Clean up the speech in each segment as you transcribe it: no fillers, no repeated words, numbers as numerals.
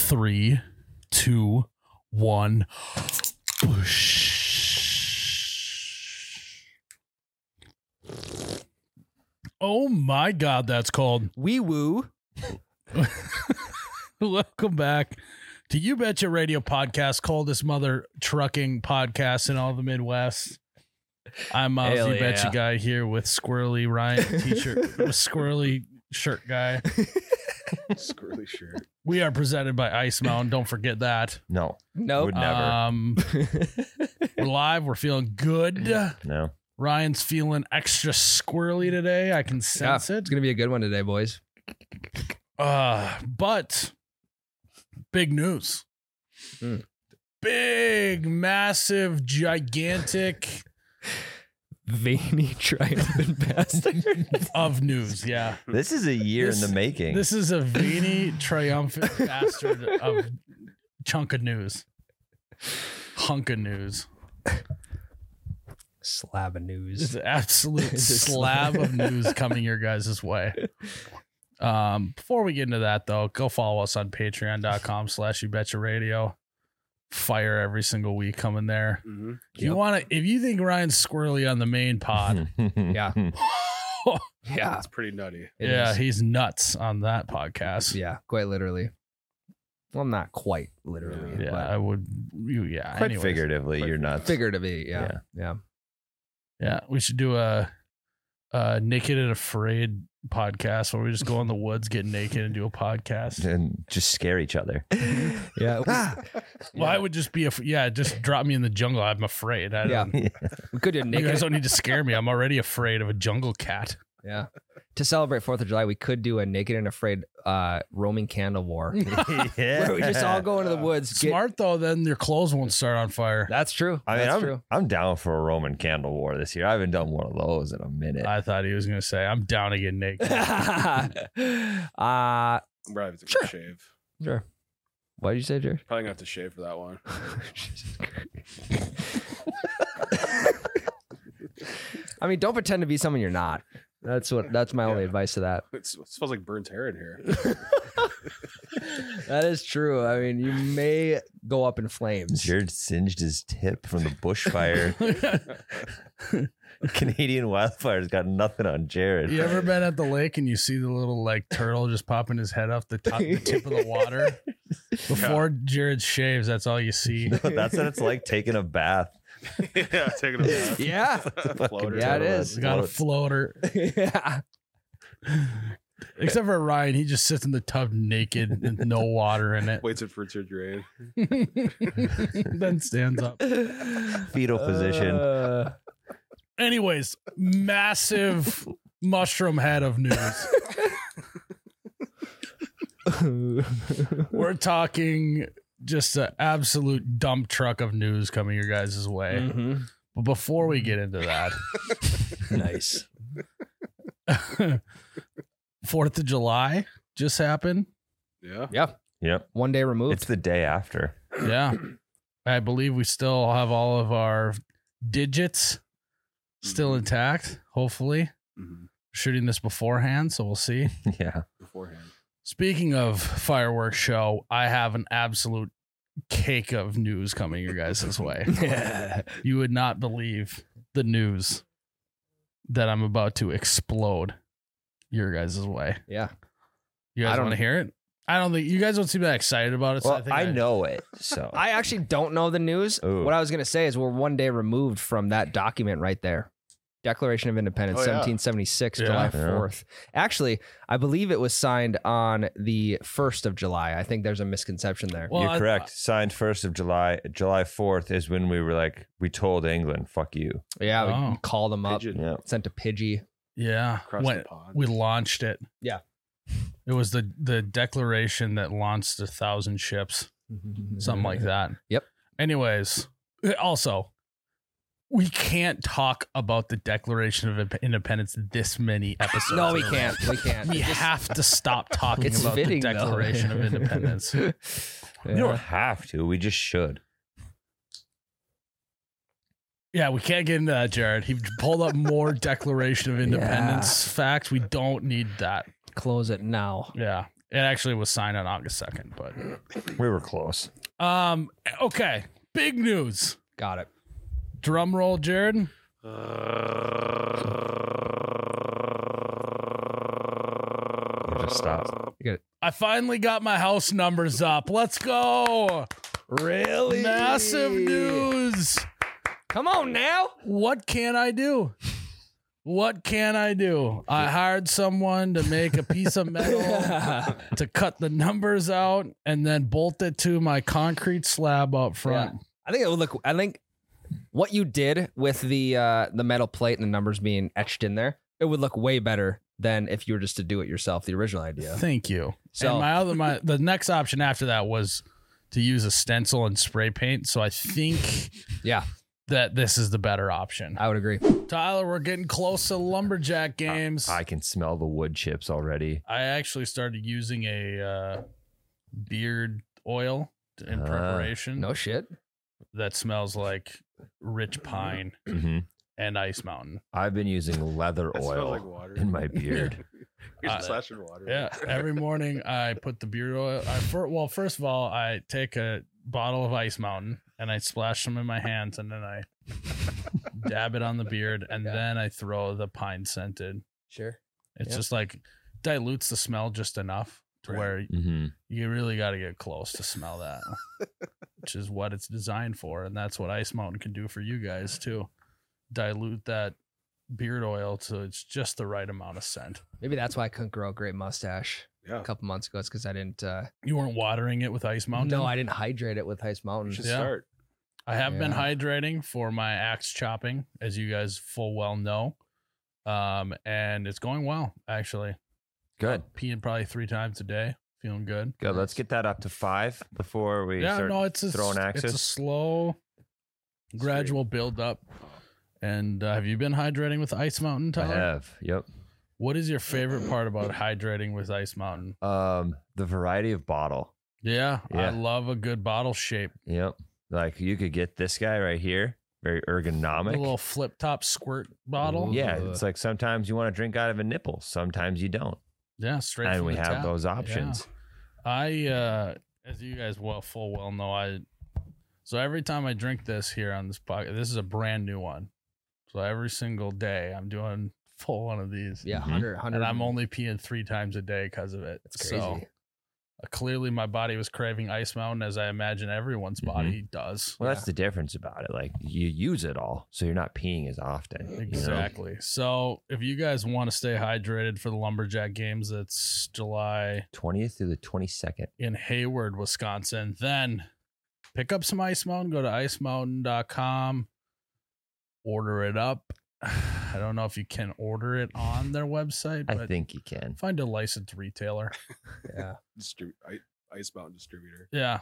3, 2, 1. Oh my God, that's called. Wee woo. Welcome back to You Betcha Radio Podcast, coldest mother trucking podcast in all the Midwest. I'm Miles, Hell You Betcha yeah. guy here with Squirrely Ryan t-shirt, with Squirrely shirt guy. Squirrely shirt. We are presented by Ice Mountain. Don't forget that. No, Nope. would never. We're live. We're feeling good. No. Ryan's feeling extra squirrely today. I can sense It's going to be a good one today, boys. But big news. Mm. Big, massive, gigantic Veiny triumphant bastard. of news. Yeah. This is a year in the making. This is a veiny, triumphant bastard of chunk of news. Hunk of news. Slab of It's news. an absolute It's a slab of news coming your guys' way. Before we get into that, though, go follow us on patreon.com/YouBetchaRadio. Fire every single week coming there. Mm-hmm. If you think Ryan's squirrely on the main pod, Yeah. Yeah. That's pretty nutty. It yeah, is. he's nuts on that podcast. Yeah, quite literally. Well, not quite literally. Yeah, but I would. Yeah, Quite anyways. figuratively, Quite you're nuts. figuratively. Yeah. Yeah. Yeah, we should do a Naked and Afraid podcast where we just go in the woods, get naked, and do a podcast. And just scare each other. Yeah. Well, I would just be just drop me in the jungle. I'm afraid. I Yeah. don't, We could do you guys naked. don't need to scare me. I'm already afraid of a jungle cat. Yeah. To celebrate 4th of July, we could do a Naked and Afraid roaming candle war. Where we just all go into the woods. Smart though, then your clothes won't start on fire. That's true. I mean, That's I'm, true. I'm down for a Roman candle war this year. I haven't done one of those in a minute. I thought he was gonna say, "I'm down to get naked." I'm probably have to Sure. shave. Sure. What did you say, Jared? Probably gonna have to shave for that one. Jesus Christ. I mean, don't pretend to be someone you're not. That's my only Yeah. advice to that. It smells like burnt hair in here. That is true. I mean, you may go up in flames. Jared singed his tip from the bushfire. Canadian wildfires got nothing on Jared. You ever been at the lake and you see the little like turtle just popping his head off the tip of the water? Before Jared shaves, that's all you see. That's what it's like taking a bath. Yeah, taking a bath. Yeah. Floater. Yeah, it turtle is. that Got a floats. floater. Yeah. Except for Ryan, he just sits in the tub naked with no water in it. Waits it for it to drain. Then stands up. Fetal position. Anyways, massive mushroom head of news. We're talking just an absolute dump truck of news coming your guys' way. Mhm. But before we get into that, Nice. 4th of July just happened. Yeah. Yeah. Yep. 1 day removed. It's the day after. Yeah. I believe we still have all of our digits still intact, hopefully. Mhm. Shooting this beforehand, so we'll see. Yeah. Beforehand. Speaking of fireworks show, I have an absolute cake of news coming your guys' way. You would not believe the news that I'm about to explode your guys' way. Yeah. You I guys don't- want to hear it? I don't think you guys don't seem that excited about it. So Well, think I know it. So I actually don't know the news. Ooh. What I was going to say is we're 1 day removed from that document right there. Declaration of Independence, Oh, yeah. 1776, Yeah. July Yeah. 4th. Actually, I believe it was signed on the 1st of July. I think there's a misconception there. Well, you're correct. Signed 1st of July. July 4th is when we were like, we told England, fuck you. Yeah, we Oh. called them up, Pigeon. Yeah. sent a Pidgey. Yeah. Across When the pond. we launched it. Yeah. It was the declaration that launched 1,000 ships. Something like that. Yep. Anyways, also, we can't talk about the Declaration of Independence this many episodes. No, we in a row. can't. We can't. We have to stop talking It's about fitting, the Declaration though. of Independence. We Yeah. don't have to. We just should. Yeah, we can't get into that, Jared. He pulled up more Declaration of Independence facts. We don't need that. Close it now. Yeah. It actually was signed on August 2nd, but We were close. okay. Big news. Got it. Drum roll, Jared. Just stop. I finally got my house numbers up. Let's go. Really? Massive news. Come on now. What can I do? What can I do? I hired someone to make a piece of metal to cut the numbers out and then bolt it to my concrete slab up front. I think it would look. I think what you did with the metal plate and the numbers being etched in there, it would look way better than if you were just to do it yourself. The original idea. Thank you. So- And the next option after that was to use a stencil and spray paint. So I think Yeah, that this is the better option. I would agree. Tyler, we're getting close to lumberjack games. I can smell the wood chips already. I actually started using a beard oil in preparation No shit. that smells like rich pine hmm and Ice Mountain. I've been using leather That smells oil like water. in my beard. You're just splashing water. Yeah, every morning I put the beard oil. First of all, I take a bottle of Ice Mountain and I splash them in my hands, and then I dab it on the beard, and then I throw the pine scented. Sure. It's Yep. just like dilutes the smell just enough to Right. where hmm you really got to get close to smell that, which is what it's designed for, and that's what Ice Mountain can do for you guys too. Dilute that beard oil so it's just the right amount of scent. Maybe that's why I couldn't grow a great mustache Yeah. a couple months ago. It's because I didn't. You weren't watering it with Ice Mountain? No, I didn't hydrate it with Ice Mountain. You should Yeah. start. I have been Yeah. hydrating for my axe chopping, as you guys full well know. And it's going well, actually. Good. Peeing probably 3 times a day. Feeling good. Good. Let's get that up to 5 before we Yeah, start. no, it's throwing it's a axes? slow, gradual build up. And have you been hydrating with Ice Mountain, I Tyler? have. Yep. What is your favorite part about hydrating with Ice Mountain? The variety of bottle. Yeah, I Yeah. love a good bottle shape. Yep. Like you could get this guy right here, very A ergonomic. little flip top squirt bottle. Ooh. Yeah, it's like sometimes you want to drink out of a nipple, sometimes you don't, Yeah, straight and from we the have tap. those Yeah. options. As you guys full well know, so every time I drink this here on this podcast, this is a brand new one. So every single day I'm doing full one of these. Yeah, Mhm. 100. And I'm only peeing 3 times a day because of it. That's crazy. So clearly my body was craving Ice Mountain, as I imagine everyone's body does. Well, that's the difference about it. Like you use it all, so you're not peeing as often. you know? Exactly. So if you guys want to stay hydrated for the Lumberjack games, it's July 20th through the 22nd. in Hayward, Wisconsin, then pick up some Ice Mountain, go to icemountain.com, order it up. I don't know if you can order it on their website, I but think you can. find a licensed retailer. Yeah. Ice Mountain distributor. Yeah.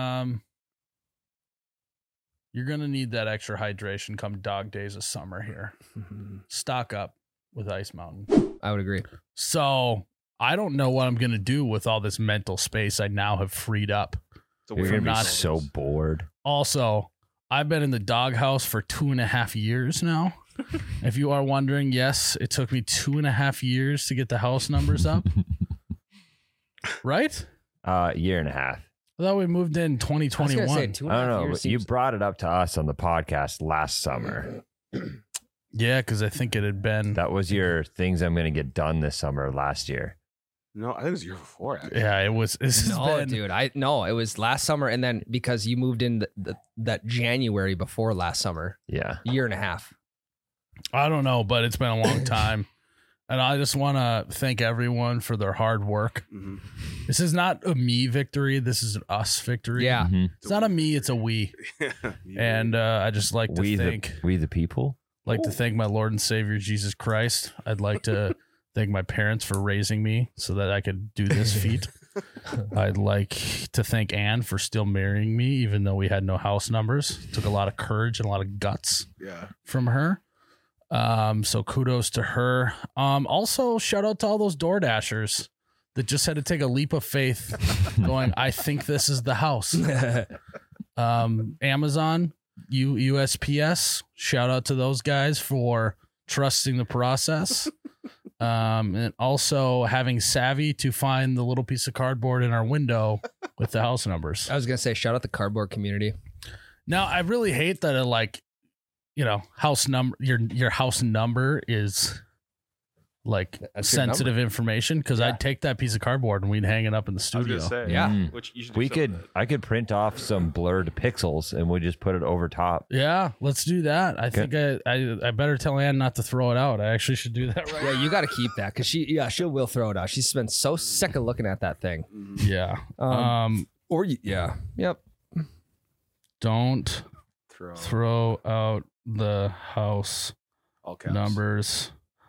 You're going to need that extra hydration come dog days of summer here. Stock up with Ice Mountain. I would agree. So I don't know what I'm going to do with all this mental space I now have freed up. It's a You're weird gonna be not- so bored. Also, I've been in the doghouse for 2.5 years now. If you are wondering, yes, it took me 2.5 years to get the house numbers up. Right? Year and a half. I thought we moved in I was gonna 2021. say, I 2.5 don't know, years but you seems- brought it up to us on the podcast last summer. Yeah, because I think it had been. That was your things I'm going to get done this summer last year. No, I think it was the year before. Actually. Yeah, it was. This has No, been. dude. It was last summer, and then because you moved in that January before last summer, Yeah. year and a half. I don't know, but it's been a long time. And I just want to thank everyone for their hard work. Mhm. This is not a me victory. This is an us victory. Yeah. Mhm. It's not a me, it's a we. And I just like to We the people. thank my Lord and Savior Jesus Christ. I'd like to thank my parents for raising me so that I could do this feat. I'd like to thank Anne for still marrying me, even though we had no house numbers. It took a lot of courage and a lot of guts yeah. from her. So kudos to her. Also shout out to all those Door Dashers that just had to take a leap of faith going, I think this is the house. Amazon, USPS, shout out to those guys for trusting the process. And also having savvy to find the little piece of cardboard in our window with the house numbers. I was gonna say, shout out the cardboard community. Now, I really hate that it, like, you know, house number, your house number is like That's your sensitive information, because Yeah. I'd take that piece of cardboard and we'd hang it up in the I was studio. gonna say, Yeah. Which you should do We something could. with. I could print off some blurred pixels and we just put it over top. Yeah, let's do that. I think I better tell Ann not to throw it out. I actually should do that right Yeah, you got to keep that because she will throw it out. She's been so sick of looking at that thing. Mhm. Yeah. Yep. Don't Throw throw out the house all caps. numbers.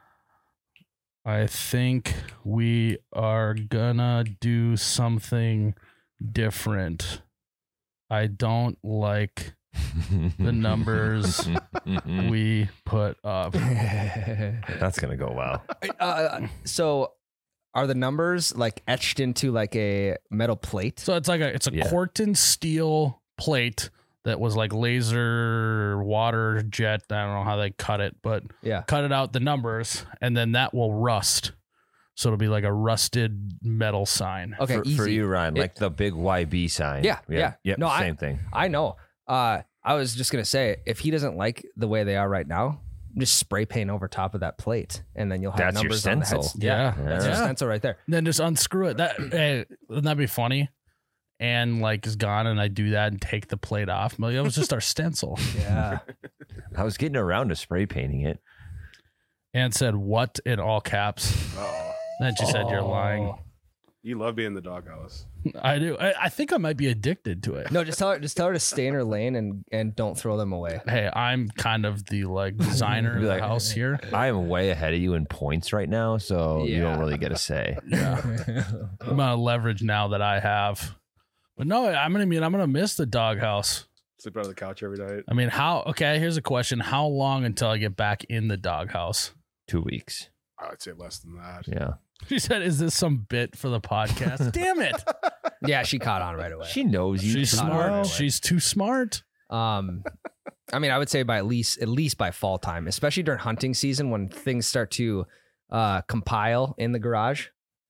I think we are gonna do something different. I don't like the numbers we put up. That's gonna go well. So, are the numbers like etched into like a metal plate? So it's a Yeah. Corten steel plate that was like laser water jet. I don't know how they cut it, but Yeah. cut it out the numbers, and then that will rust. So it'll be like a rusted metal sign. Okay, for easy. you, Ryan, like the big YB sign. Yeah, yeah. Yep, No, same thing. I know. I was just gonna say, if he doesn't like the way they are right now, just spray paint over top of that plate, and then you'll have That's your numbers on the stencil. heads. Yeah. That's your Yeah. stencil right there. Then just unscrew it. Wouldn't that be funny? And like is gone, and I do that and take the plate off. That was just our stencil. Yeah. I was getting around to spray painting it. And said what in all caps. Uh-oh. Then she said you're lying. Oh. You love being in the doghouse. I do. I think I might be addicted to it. No, just tell her to stay in her lane and don't throw them away. Hey, I'm kind of the like designer of Be the like- house here. I am way ahead of you in points right now, so you Yeah. don't really get a say. The amount of leverage now that I have. But no, I'm gonna miss the doghouse. Sleep out on the couch every night. I mean, okay, here's a question. How long until I get back in the doghouse? 2 weeks. I would say less than that. Yeah. She said, is this some bit for the podcast? Damn it. Yeah, she caught on right away. She knows you. She's too smart. well. She's too smart. I mean, I would say by at least by fall time, especially during hunting season when things start to compile in the garage.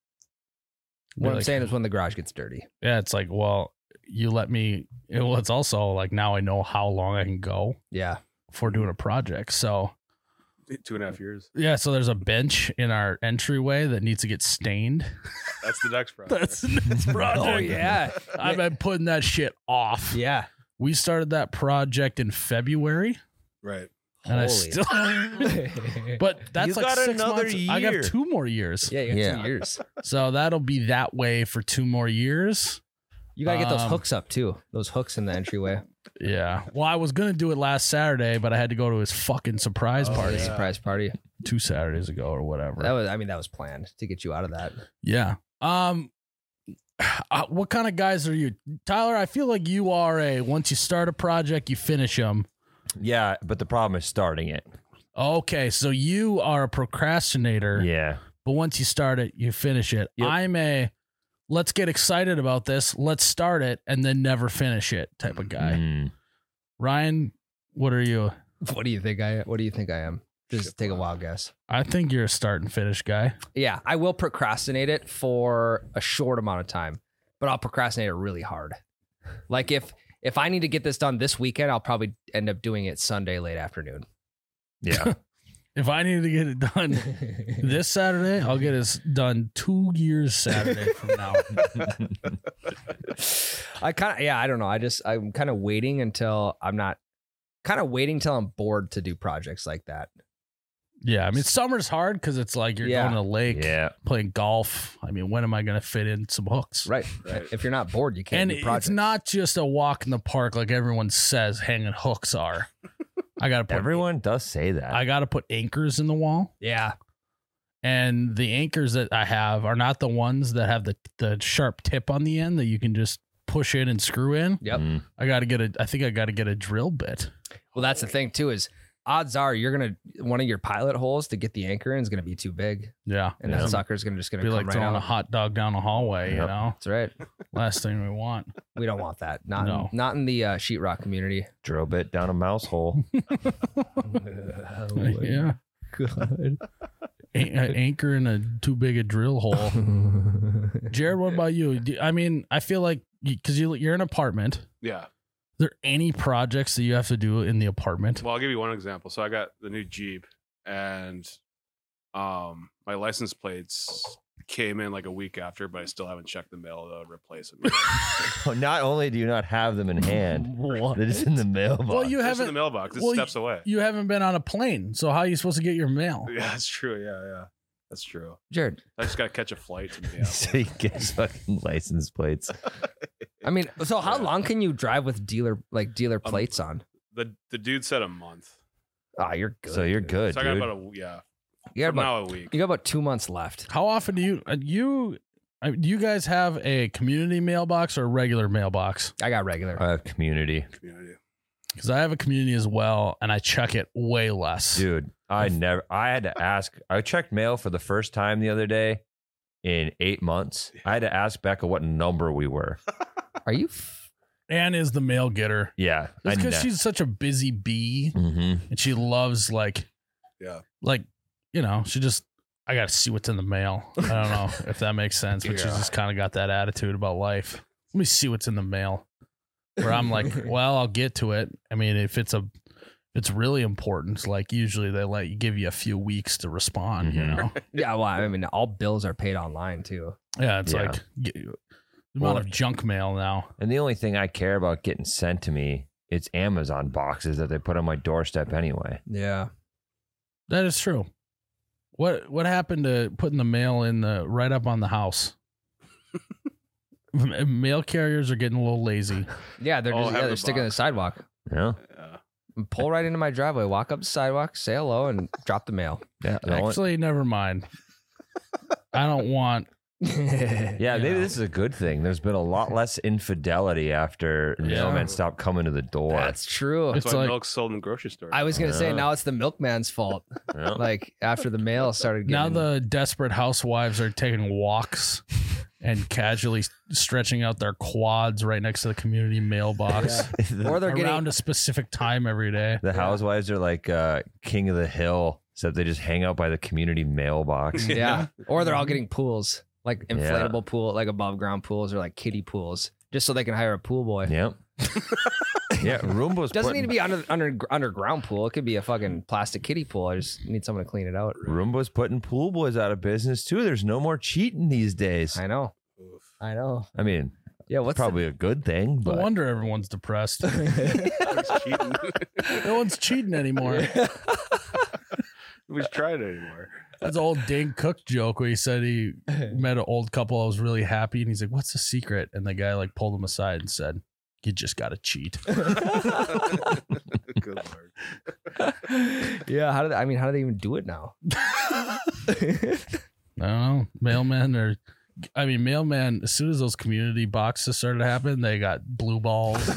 What I'm Like, saying is when the garage gets dirty. yeah, it's like, well, you let me. Well, it's also like now I know how long I can go Yeah. before doing a project. So 2.5 years. yeah, so there's a bench in our entryway that needs to get stained. That's the next project. That's the next project. Oh yeah. I've been putting that shit off. Yeah. We started that project in February, Right. and I Holy. still. But that's You like got 6 another months. I got year. 2 more years. Yeah, you got Yeah. 2 years. So that'll be that way for 2 more years. You gotta get those Um, hooks up too. Those hooks in the entryway. Yeah. Well, I was gonna do it last Saturday, but I had to go to his fucking surprise party yeah. Surprise party. 2 Saturdays ago or whatever. That was planned to get you out of that. Yeah. What kind of guys are you, Tyler? I feel like you are once you start a project, you finish them. Yeah, but the problem is starting it. Okay, so you are a procrastinator. Yeah. But once you start it, you finish it. Yep. I'm let's get excited about this, let's start it, and then never finish it type of guy. Mm. Ryan, what are you? What do you think I am? Just take a wild guess. I think you're a start and finish guy. Yeah, I will procrastinate it for a short amount of time, but I'll procrastinate it really hard. Like if I need to get this done this weekend, I'll probably end up doing it Sunday late afternoon. Yeah. If I need to get it done this Saturday, I'll get it done 2 years Saturday from now. I don't know. I'm kind of waiting until I'm bored to do projects like that. Yeah, I mean summer's hard because it's like you're Yeah. going to the lake, Yeah. playing golf. I mean, when am I going to fit in some hooks? Right. If you're not bored, you can't And do it's projects. not just a walk in the park like everyone says hanging hooks are. I gotta put Everyone does say that. I gotta put anchors in the wall. Yeah. And the anchors that I have are not the ones that have the sharp tip on the end that you can just push in and screw in. Yep. Mm. I think I gotta get a drill bit. Well, that's the thing too, is odds are one of your pilot holes to get the anchor in is gonna be too big. Yeah. And Yeah. that sucker's just gonna Be come like right throwing out. a hot dog down the hallway, you Yep. know? That's right. Last thing we want. We don't want that. Not No. not in the sheetrock community. Drill bit down a mouse hole. Yeah. God. anchor in a too big a drill hole. Jared, what about you? I mean, I feel like because you're in an apartment. Yeah. Are there any projects that you have to do in the apartment? Well, I'll give you one example. So I got the new Jeep, and my license plates came in like a week after, but I still haven't checked the mail to replace them. Not only do you not have them in hand, they're just in the mailbox. Well, you It's in haven't. the mailbox. It's well, steps away. You haven't been on a plane, so how are you supposed to get your mail? Yeah, that's true. Yeah. That's true. Jared, I just got to catch a flight to Minneapolis. So you get fucking license plates. I mean, so how long can you drive with dealer plates on? The dude said a month. Ah, you're good. So you're good, So I got dude. about You got from about now a week. you got about 2 months left. How often do you guys have a community mailbox or a regular mailbox? I got regular. I have community. Community. Because I have a community as well, and I check it way less. Dude, I had to ask. I checked mail for the first time the other day in 8 months. I had to ask Becca what number we were. Are you? Ann is the mail getter. Yeah. It's because she's such a busy bee, Mm-hmm. and she loves she just, I got to see what's in the mail. I don't know if that makes sense, but she's just kind of got that attitude about life. Let me see what's in the mail. Where I'm like, well, I'll get to it. I mean, if it's really important, like usually they give you a few weeks to respond, you know? Yeah. Well, I mean, all bills are paid online too. Yeah, it's Yeah. like the amount of junk mail now. And the only thing I care about getting sent to me, it's Amazon boxes that they put on my doorstep anyway. Yeah. That is true. What happened to putting the mail in right up on the house? Mail carriers are getting a little lazy. Yeah, they're Oh, have the sticking in the box. sidewalk. Yeah. Yeah. Pull right into my driveway, walk up the sidewalk, say hello, and drop the mail. Yeah. Actually, never mind. I don't want. Yeah, maybe this is a good thing. There's been a lot less infidelity after Yeah. mailmen stopped coming to the door. That's true. That's It's why like- milk's sold in grocery stores. I was gonna say Yeah. now it's the milkman's fault. Yeah. Like after the mail started Now getting the desperate housewives are taking walks and casually stretching out their quads right next to the community mailbox or they're around getting a specific time every day. The housewives are like king of the hill, except they just hang out by the community mailbox. yeah, or they're all getting pools, like inflatable pool, like above ground pools or like kiddie pools, just so they can hire a pool boy. Yep. Yeah, Roomba's Doesn't putting, need to be underground pool. It could be a fucking plastic kiddie pool. I just need someone to clean it out. Roomba's putting pool boys out of business too. There's no more cheating these days. I know. Oof. I know. I mean, Yeah, what's probably a good thing, No but wonder everyone's depressed. It's cheating. No one's cheating anymore. Nobody's trying it anymore. That's an old Dane Cook joke where he said he met an old couple that was really happy, and he's like, "What's the secret?" And the guy like pulled him aside and said, "You just got to cheat." Good lord. Yeah, how do they even do it now? I don't know. Mailmen, as soon as those community boxes started to happen, they got blue balls.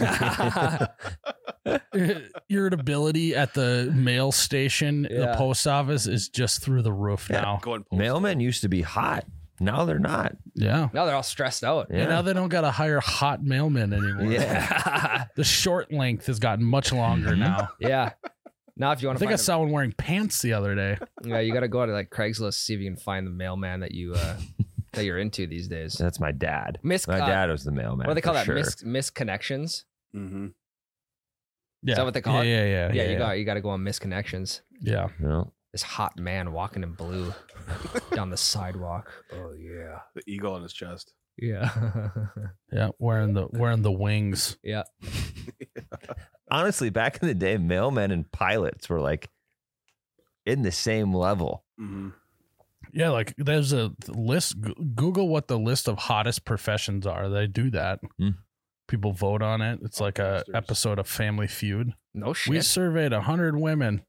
Irritability at the mail station, the Yeah. post office is just through the roof now. Going postal. mailmen used to be hot. Now they're not. Yeah. Now they're all stressed out. And now they don't got to hire hot mailmen anymore. Yeah. The short length has gotten much longer now. Yeah. Now if you I want to think I find saw one wearing pants the other day. yeah, you got to go to like Craigslist see if you can find the mailman that you that you're into these days. That's my dad. Mis- My dad was the mailman. what do they call for that? Sure. Misconnections. Mm-hmm. Yeah. that what they call it? Yeah. Yeah, you got to go on misconnections. Yeah. No. This hot man walking in blue down the sidewalk. Oh yeah. The eagle on his chest. Yeah. Yeah. Wearing the wings. yeah. Honestly, back in the day, mailmen and pilots were like in the same level. Mm-hmm. Yeah, like there's a list. Google what the list of hottest professions are. They do that. Hmm. People vote on it. It's like a Podcasters. episode of Family Feud. No We shit. surveyed 100 women.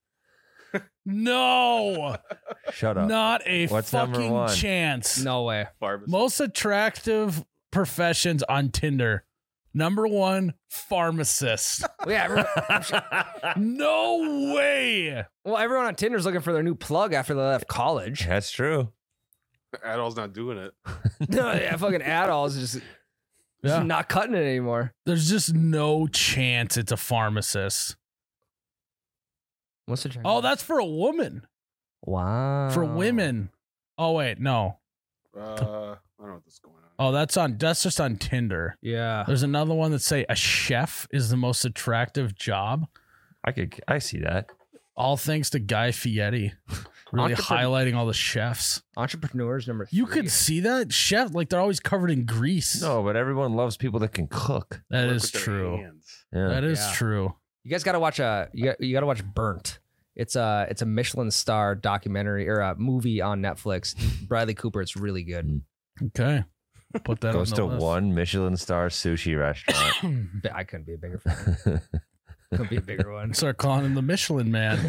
No, Shut up. not a What's number fucking one? chance. No way. Pharmacist. Most attractive professions on Tinder. Number one, pharmacist. Well, yeah, No way. everyone on Tinder's looking for their new plug after they left college. That's true. Adol's not doing it. No, yeah, fucking Adol's just Yeah. not cutting it anymore. There's just no chance it's a pharmacist. What's the chance? Oh, that's for a woman. Wow. For women. Oh wait, no. I don't know what's going on. Oh, that's just on Tinder. Yeah. There's another one that say a chef is the most attractive job. I see that. All thanks to Guy Fieri. Really highlighting all the chefs. Entrepreneurs number 3. You could see that chef, like they're always covered in grease. No, but everyone loves people that can cook. That Work is with their true. hands. Yeah. That is Yeah. true. You guys got to watch you got to watch Burnt. It's a Michelin star documentary or a movie on Netflix. Bradley Cooper. It's really good. Okay. Put that Goes on to the list. one Michelin star sushi restaurant. I couldn't be a bigger fan. Couldn't be a bigger one. Start calling him the Michelin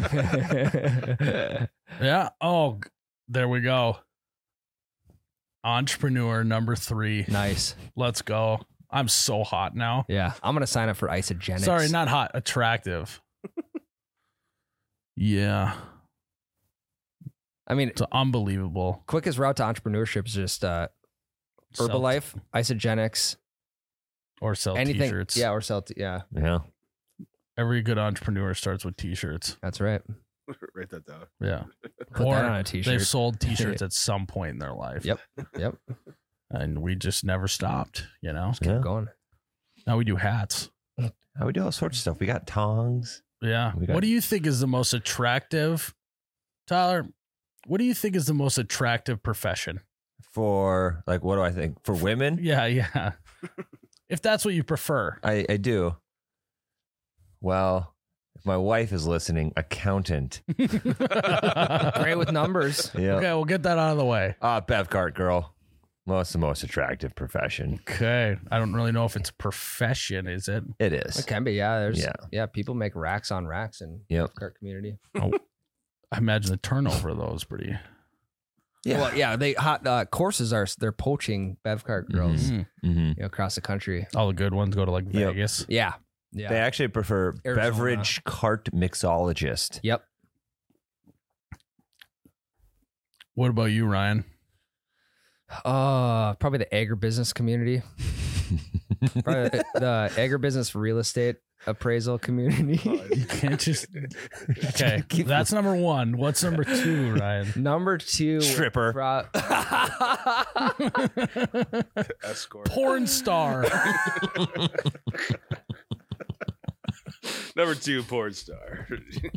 Man. Yeah. Oh, there we go. Entrepreneur number 3. Nice. Let's go. I'm so hot now. Yeah, I'm gonna sign up for Isogenics. Sorry, not hot. Attractive. Yeah. I mean, It's unbelievable. quickest route to entrepreneurship is just Herbalife, Isogenics, Or sell anything. t-shirts. Yeah, or sell. Yeah, Yeah. Every good entrepreneur starts with t-shirts. that's right. Write that down. Yeah. Put Or that on a t-shirt. they've sold t-shirts at some point in their life. Yep. Yep. And we just never stopped, you know? Yeah. Going. Now we do hats. We do all sorts of stuff. We got tongs. Yeah. We got- What do you think is the most attractive, Tyler? What do you think is the most attractive profession? For like, what do I think? For women? Yeah, yeah. If that's what you prefer. I do. Well, if my wife is listening, accountant. Great with numbers. Yeah. Okay, we'll get that out of the way. Bev cart girl. Well, it's the most attractive profession. Okay. I don't really know if it's a profession, is it? It is. It can be. Yeah. There's. Yeah. Yeah. People make racks on racks in Yep. cart community. I imagine the turnover of those pretty. Yeah. Well, yeah. They hot courses they're poaching bev cart girls, Mhm. Mm-hmm. across the country. All the good ones go to like Yep. Vegas. Yeah. Yeah. They actually prefer Arizona. beverage cart mixologist. Yep. What about you, Ryan? Probably the agribusiness community. Probably the agribusiness real estate appraisal community. You can't just. Okay. That's number 1. What's number 2, Ryan? Number 2, Stripper. Escort. Porn star. Number 2, porn star.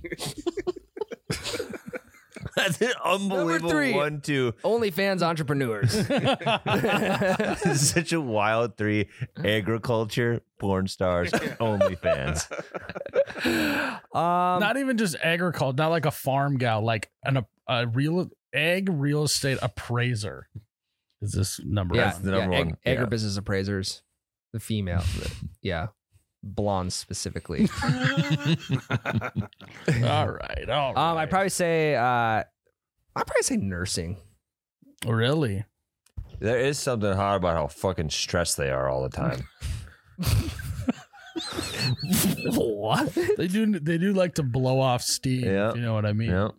That's an unbelievable 3. 1, 2. OnlyFans entrepreneurs. This is such a wild 3. Agriculture, porn stars, OnlyFans. Not even just agriculture, not like a farm gal, like a real estate appraiser. Is this number Yeah, one? the number yeah, one. Yeah. agribusiness appraisers, the female, yeah, blondes specifically. All right. I'd probably say nursing. Really? There is something hot about how fucking stressed they are all the time. What? They do like to blow off steam. Yeah. If you know what I mean? Yeah.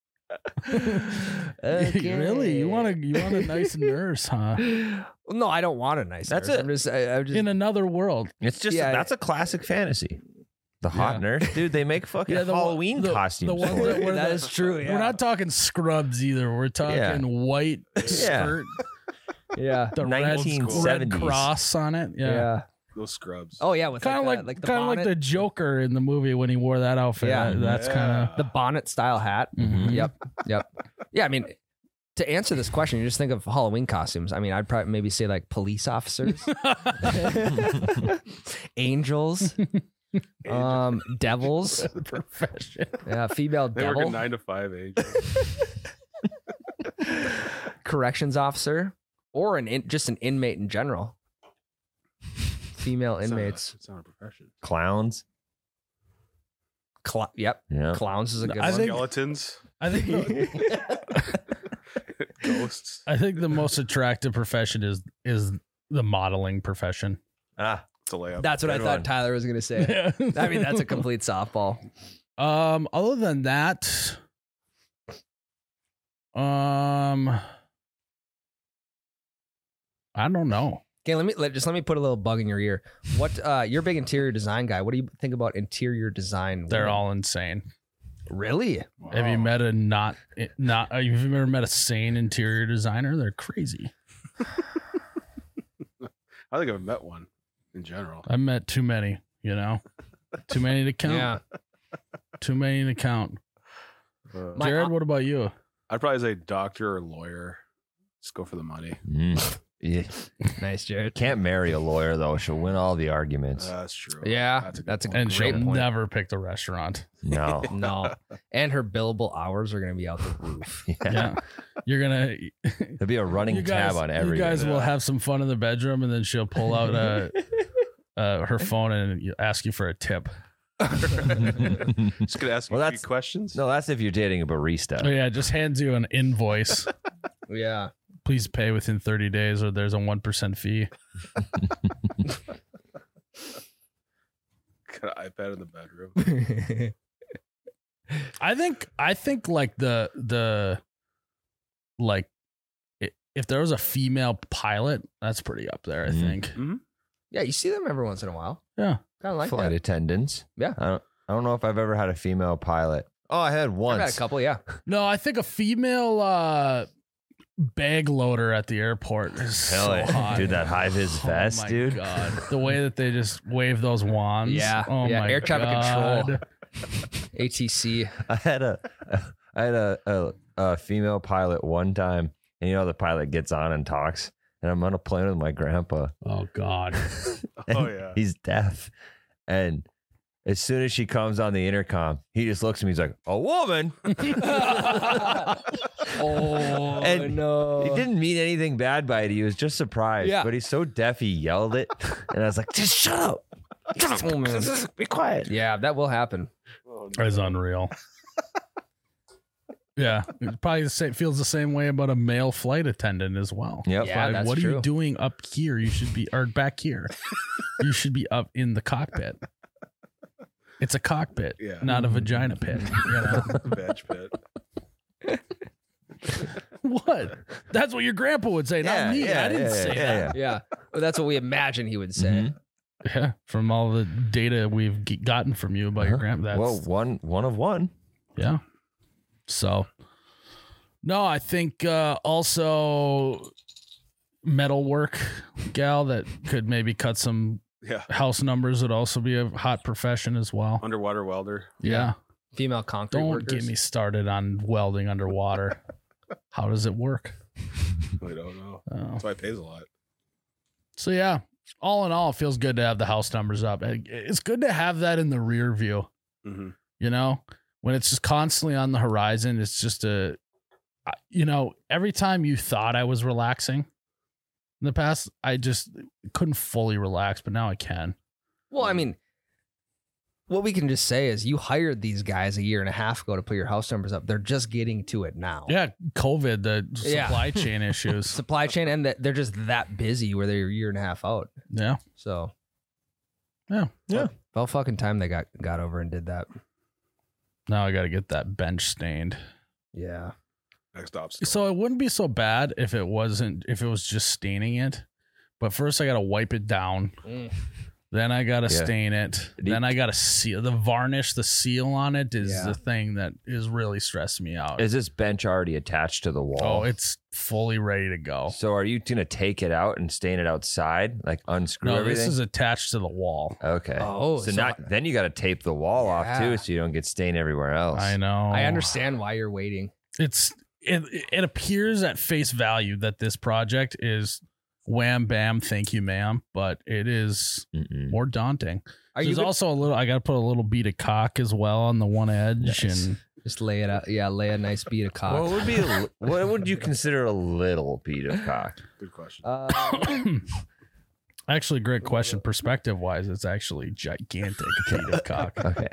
Really? You want a nice nurse, huh? No, I don't want a nice. That's nurse. it. I'm just In another world. It's just Yeah. that's a classic fantasy. The hot Yeah. nurse, dude. They make fucking Yeah, the one- Halloween the- costumes. the one for that it. were that the- is true. Yeah. We're not talking scrubs either. We're talking Yeah. white skirt, Yeah. the red 1970s. cross on it. Yeah. Yeah. Those scrubs. Oh yeah, with Kind of like like the kind of bonnet, like the Joker in the movie when he wore that outfit. Yeah. That's kind the bonnet style hat. of. Yep. Yeah, I mean, to answer this question, you just think of Halloween costumes. I mean, I'd probably maybe say like police officers, angels, devils. Profession. Yeah, female They work devil, a 9 to 5 age. corrections officer, or just an inmate in general. Female inmates. It's not a profession. Clowns. Yep. Yeah. Clowns is a good I one. think- Skeletons. I think Ghosts. I think the most attractive profession is the modeling profession. It's a layup. That's what I Good thought one. Tyler was going to say. I mean, that's a complete softball. Other than that, I don't know. Okay, let me put a little bug in your ear. What you're a big interior design guy. What do you think about interior design? They're women? all insane. Really? Have you Wow. met a not you've ever met a sane interior designer? They're crazy. I think I've met one in general. I've met too many, too many to count. Yeah. Too many to count. My Jared, aunt- what about you? I'd probably say doctor or lawyer. Just go for the money. Yeah. Nice, Jared. Can't marry a lawyer though. She'll win all the arguments. That's true. Yeah, good that's a point. And she'll Great point. never pick the restaurant. No. No. And her billable hours are going to be out the roof. Yeah. You're gonna There'll be a running tab on You everything. guys will Yeah. have some fun in the bedroom, and then she'll pull out her phone and ask you for a tip. Just gonna ask you Well, a that's- few questions. No, that's if you're dating a barista. Oh yeah, just hands you an invoice. Yeah. Please pay within 30 days, or there's a 1% fee. Got an iPad in the bedroom. I think like the like if there was a female pilot, that's pretty up there. I Mhm. think. Yeah, you see them every once in a while. Yeah. Kind of like Flight that. attendants. Yeah. I don't know if I've ever had a female pilot. Oh, I had I've once. had a couple, yeah. No, I think a female bag loader at the airport is Hell so yeah. hot. Dude, that high vis vest, my dude. God. The way that they just wave those wands. Yeah, Oh yeah, my air traffic God. control. ATC. I had a female pilot one time, and the pilot gets on and talks, and I'm on a plane with my grandpa. Oh God. Oh and yeah. he's deaf, and as soon as she comes on the intercom, he just looks at me. He's like, "A woman." Oh, And no. He didn't mean anything bad by it. He was just surprised. Yeah. But he's so deaf, he yelled it, and I was like, "Just shut up! Oh, man. Be quiet." Yeah, that will happen. Oh, That's unreal. Yeah, it probably feels the same way about a male flight attendant as well. Yep. Yeah, Like, that's what are true. you doing up here? You should be, or back here. You should be up in the cockpit. It's a cockpit, Yeah. not a vagina pit. Badge pit. What? That's what your grandpa would say, not me. I didn't say that. Yeah. Well, that's what we imagine he would say. Mhm. Yeah, from all the data we've gotten from you about your grandpa. Well, one of one. Yeah. So, no, I think also metalwork gal that could maybe cut some Yeah. house numbers would also be a hot profession as well. Underwater welder. Yeah. Female concrete Don't workers. get me started on welding underwater. How does it work? I don't know. Oh. That's why it pays a lot. So, yeah, all in all, it feels good to have the house numbers up. It's good to have that in the rear view. Mm-hmm. When it's just constantly on the horizon, it's just every time you thought I was relaxing in the past, I just couldn't fully relax, but now I can. Well, I mean, what we can just say is you hired these guys a year and a half ago to put your house numbers up. They're just getting to it now. Yeah, COVID, the Yeah. supply chain issues. Supply chain, and that they're just that busy where they're a year and a half out. Yeah. So, Yeah. about fucking time they got over and did that. Now I got to get that bench stained. Yeah. Next obstacle. So it wouldn't be so bad if it was just staining it. But first I got to wipe it down. Then I got to Yeah. stain it. Then I got to seal the varnish. The seal on it is Yeah. the thing that is really stressing me out. Is this bench already attached to the wall? Oh, it's fully ready to go. So are you going to take it out and stain it outside? Like unscrew No, everything? this is attached to the wall. Okay. Oh, so so- now, then you got to tape the wall off Yeah. too so you don't get stained everywhere else. I know. I understand why you're waiting. It appears at face value that this project is wham bam, thank you, ma'am, but it is Mm-mm. more daunting. Are There's you also I got to put a little bead of cock as well on the one edge, Nice. and just lay it out? Yeah, lay a nice bead of cock. What would be what would you consider a little bead of cock? Good question. actually, great question. Perspective wise, it's actually gigantic bead of cock. Okay.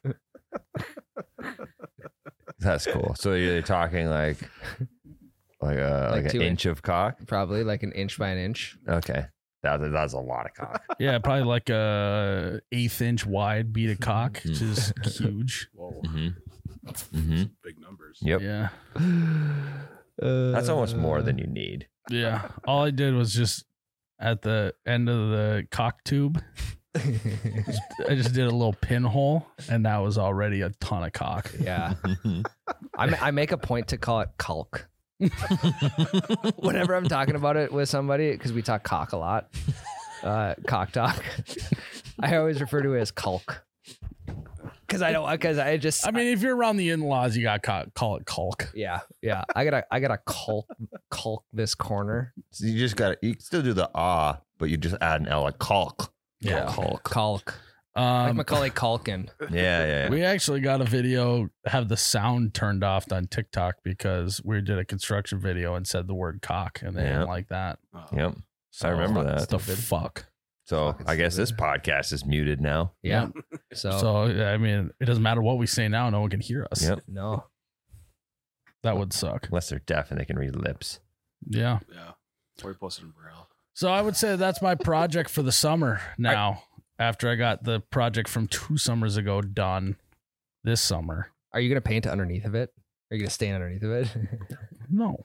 That's cool. So you're talking like an 2 inch of cock? Probably like an inch by an inch. Okay. That's a lot of cock. Yeah, probably like a 1/8 inch wide bead of cock, which is huge. Whoa. Mm-hmm. Mm-hmm. Big numbers. Yep. Yeah, That's almost more than you need. yeah. All I did was just at the end of the cock tube, I just did a little pinhole, and that was already a ton of cock. Yeah. I make a point to call it caulk. Whenever I'm talking about it with somebody, because we talk cock a lot, cock talk, I always refer to it as caulk. Because I mean, if you're around the in-laws, you got call it caulk. yeah. I gotta caulk this corner. So you just got you can still do the but you just add an L like caulk. Yeah. Caulk. Like Macaulay Culkin. Yeah. We actually got a video, have the sound turned off on TikTok because we did a construction video and said the word cock, and they didn't like that. Yep. So, I remember that. The fuck. So Fucking I guess stupid. this podcast is muted now. Yeah. So, I mean, it doesn't matter what we say now; no one can hear us. Yep. no. That would suck. Unless they're deaf and they can read lips. Yeah. Yeah. Or you posted in Braille. So I would say that's my project for the summer now. After I got the project from 2 summers ago done this summer. Are you gonna paint underneath of it? Are you gonna stain underneath of it? No.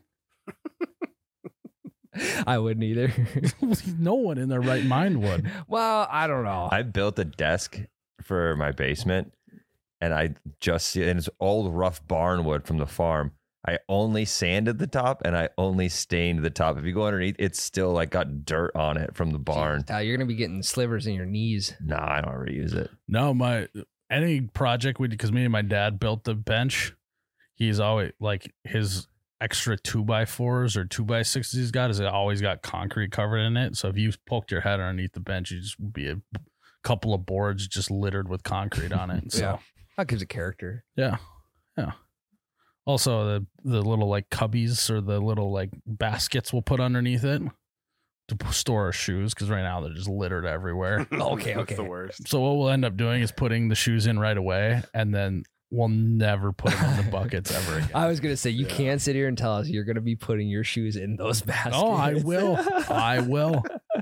I wouldn't either. No one in their right mind would. Well, I don't know. I built a desk for my basement and I just see and it's old rough barn wood from the farm. I only sanded the top and I only stained the top. If you go underneath, it's still like got dirt on it from the barn. Jeez, Tyler, you're gonna be getting slivers in your knees. Nah, I don't ever use it. No, any project we did, because me and my dad built the bench, he's always like his extra 2x4s or 2x6s he's got is always got concrete covered in it. So if you poked your head underneath the bench, you just would be a couple of boards just littered with concrete on it. So Yeah. That gives it character. yeah. Also the little like cubbies or the little like baskets we'll put underneath it to store our shoes, because right now they're just littered everywhere. Okay. That's the worst. So what we'll end up doing is putting the shoes in right away, and then we'll never put them in the buckets ever again. I was gonna say you Yeah. can't sit here and tell us you're gonna be putting your shoes in those baskets. Oh, I will. I will.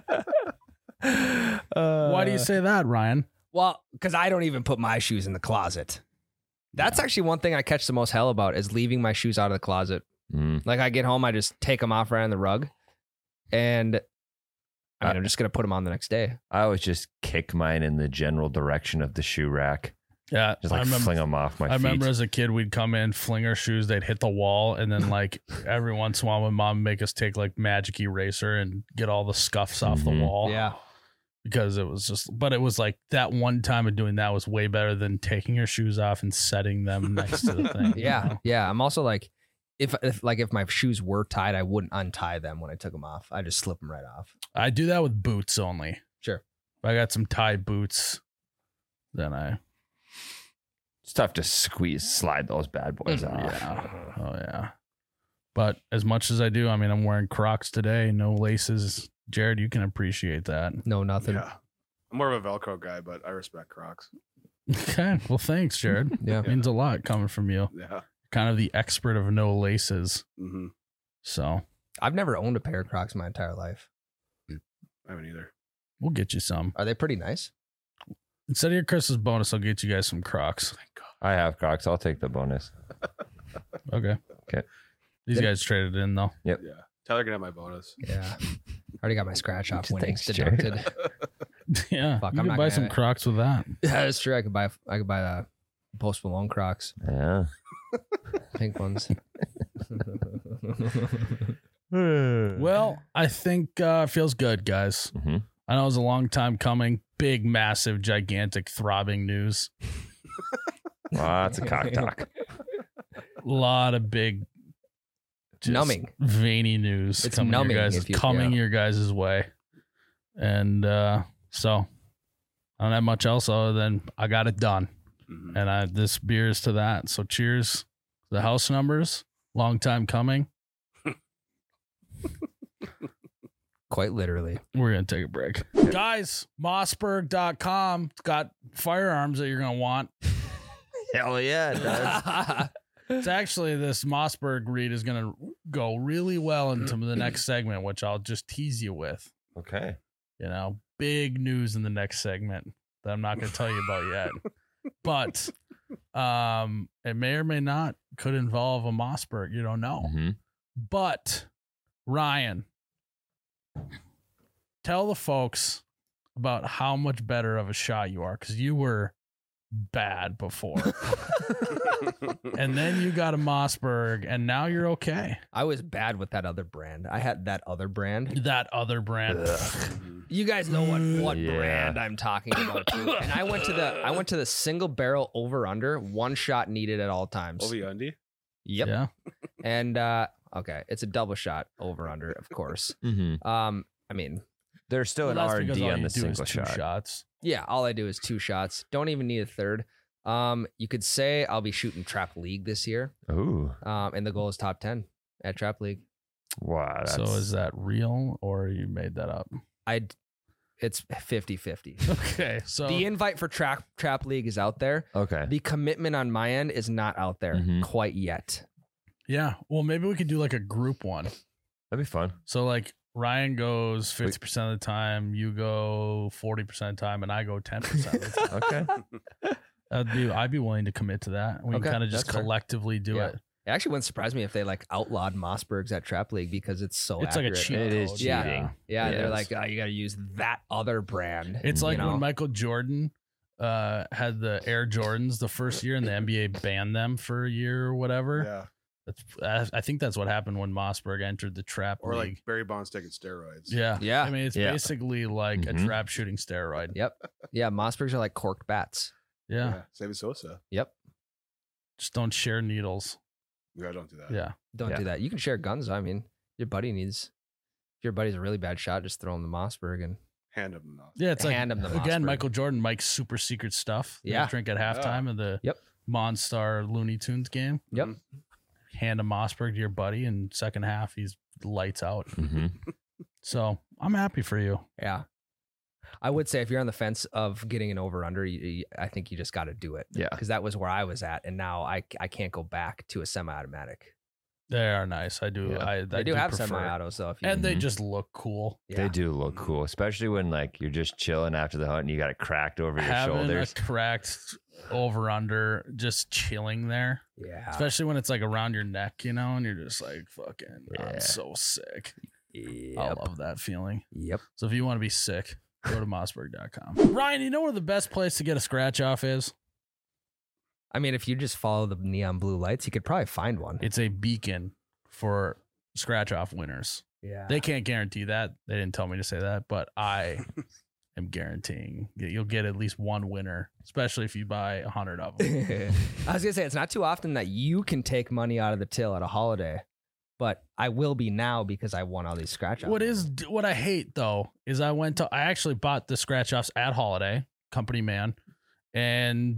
Why do you say that, Ryan? Well, because I don't even put my shoes in the closet. That's actually one thing I catch the most hell about is leaving my shoes out of the closet. Mm. Like I get home, I just take them off right on the rug, and I mean, I'm just gonna put them on the next day. I always just kick mine in the general direction of the shoe rack. Yeah, Just like fling them off my I feet. remember as a kid, we'd come in, fling our shoes, they'd hit the wall, and then like every once in a while, my mom would make us take like magic eraser and get all the scuffs off the Mhm. wall. Yeah. Because it was just, but it was like that one time of doing that was way better than taking your shoes off and setting them next to the thing. you Yeah, know? yeah. I'm also like, if my shoes were tied, I wouldn't untie them when I took them off. I just slip them right off. I do that with boots only. Sure. If I got some tie boots, then It's tough to slide those bad boys off. yeah. Oh yeah. But as much as I do, I mean, I'm wearing Crocs today, no laces. Jared, you can appreciate that. No, nothing. Yeah. I'm more of a Velcro guy, but I respect Crocs. Okay. Well, thanks, Jared. Yeah. It means a lot coming from you. Yeah. Kind of the expert of no laces. Mm-hmm. So I've never owned a pair of Crocs my entire life. I haven't either. we'll get you some. Are they pretty nice? Instead of your Christmas bonus, I'll get you guys some Crocs. Thank God. I have Crocs. I'll take the bonus. Okay. Okay. These guys traded in though. Yeah. Tyler can have my bonus. Yeah. I already got my scratch off winnings Thanks, Jared. deducted. Yeah. Fuck, you I'm can not buy gonna some have it. Crocs with that. Yeah, that's true. I could buy the Post Malone Crocs, Yeah. pink ones. Well, I think it feels good, guys. Mhm. I know it was a long time coming. Big, massive, gigantic, throbbing news. Lots of cock talk. A lot of big, just Numbing. veiny news It's coming numbing, coming yeah. your guys' way. And so I don't have much else other than I got it done. Mhm. And this beer is to that. So cheers. The house numbers, long time coming. Quite literally. We're going to take a break. Guys, Mossberg.com got firearms that you're going to want. Hell yeah, it does. It's actually this Mossberg read is going to go really well into the next segment, which I'll just tease you with. Okay. You know, big news in the next segment that I'm not going to tell you about yet. But it may or may not could involve a Mossberg. You don't know. Mm-hmm. But Ryan, tell the folks about how much better of a shot you are because you were bad before. And then you got a Mossberg and now you're okay. I was bad with that other brand. I had that other brand. That other brand. You guys know what Yeah. brand I'm talking about too. And I went to the single barrel over under, one shot needed at all times. Oviundi? Yep. Yeah. And okay, it's a double shot over under, of course. Mm-hmm. I mean, There's still Well, an that's because R&D all on you the do is single two shot. shots. yeah, all I do is 2 shots. Don't even need a third. You could say I'll be shooting Trap League this year. Ooh, And the goal is top 10 at Trap League. wow. So is that real or you made that up? It's 50-50. Okay. So The invite for Trap League is out there. okay? The commitment on my end is not out there Mhm. quite yet. yeah. Well, maybe we could do like a group one. That'd be fun. So like Ryan goes 50% of the time, you go 40% of the time, and I go 10% of the time. Okay. I'd be willing to commit to that. We Okay, can kind of just that's fair. collectively do Yeah. it. It actually wouldn't surprise me if they like outlawed Mossbergs at Trap League because it's so It's accurate. like a cheat It is code. Yeah. cheating. Yeah, they're Yes. like, oh, you got to use that other brand. It's like you know? when Michael Jordan had the Air Jordans the first year and the NBA banned them for a year or whatever. Yeah. I think that's what happened when Mossberg entered the trap Or league. like Barry Bonds taking steroids. Yeah. Yeah. I mean, it's Yeah. basically like Mhm. a trap shooting steroid. Yep. Yeah, Mossbergs are like corked bats. Yeah. Save Sosa. Yep. Just don't share needles. Yeah, don't do that. Yeah. Don't Yeah. do that. You can share guns. I mean, if your buddy's a really bad shot, just throw him the Mossberg and Hand him enough. Yeah. It's like, hand him the again, Mossberg. Michael Jordan, Mike's super secret stuff. They Yeah. Drink at halftime of the Yep. Monstar Looney Tunes game. Yep. Hand a Mossberg to your buddy, and second half, he's lights out. hmm So I'm happy for you. Yeah. I would say if you're on the fence of getting an over under, I think you just got to do it. Yeah. Because that was where I was at. And now I can't go back to a semi automatic. They are nice. I do. Yeah. I They do have prefer- semi autos, though. If you, and they Mhm. just look cool. yeah. They do look cool, especially when like you're just chilling after the hunt and you got it cracked over your Having shoulders. a cracked over under, just chilling there, Yeah. especially when it's like around your neck, you know, and you're just like, fucking, Yeah. I'm so sick. I Yep. love that feeling. Yep. So if you want to be sick, go to mossberg.com. Ryan, you know where the best place to get a scratch off is? I mean, if you just follow the neon blue lights, you could probably find one. It's a beacon for scratch off winners. Yeah. They can't guarantee that. They didn't tell me to say that, but I am guaranteeing you'll get at least one winner, especially if you buy 100 of them. I was gonna say it's not too often that you can take money out of the till at a holiday, but I will be now because I won all these scratch offs. What I hate though is I actually bought the scratch offs at Holiday Company Man, and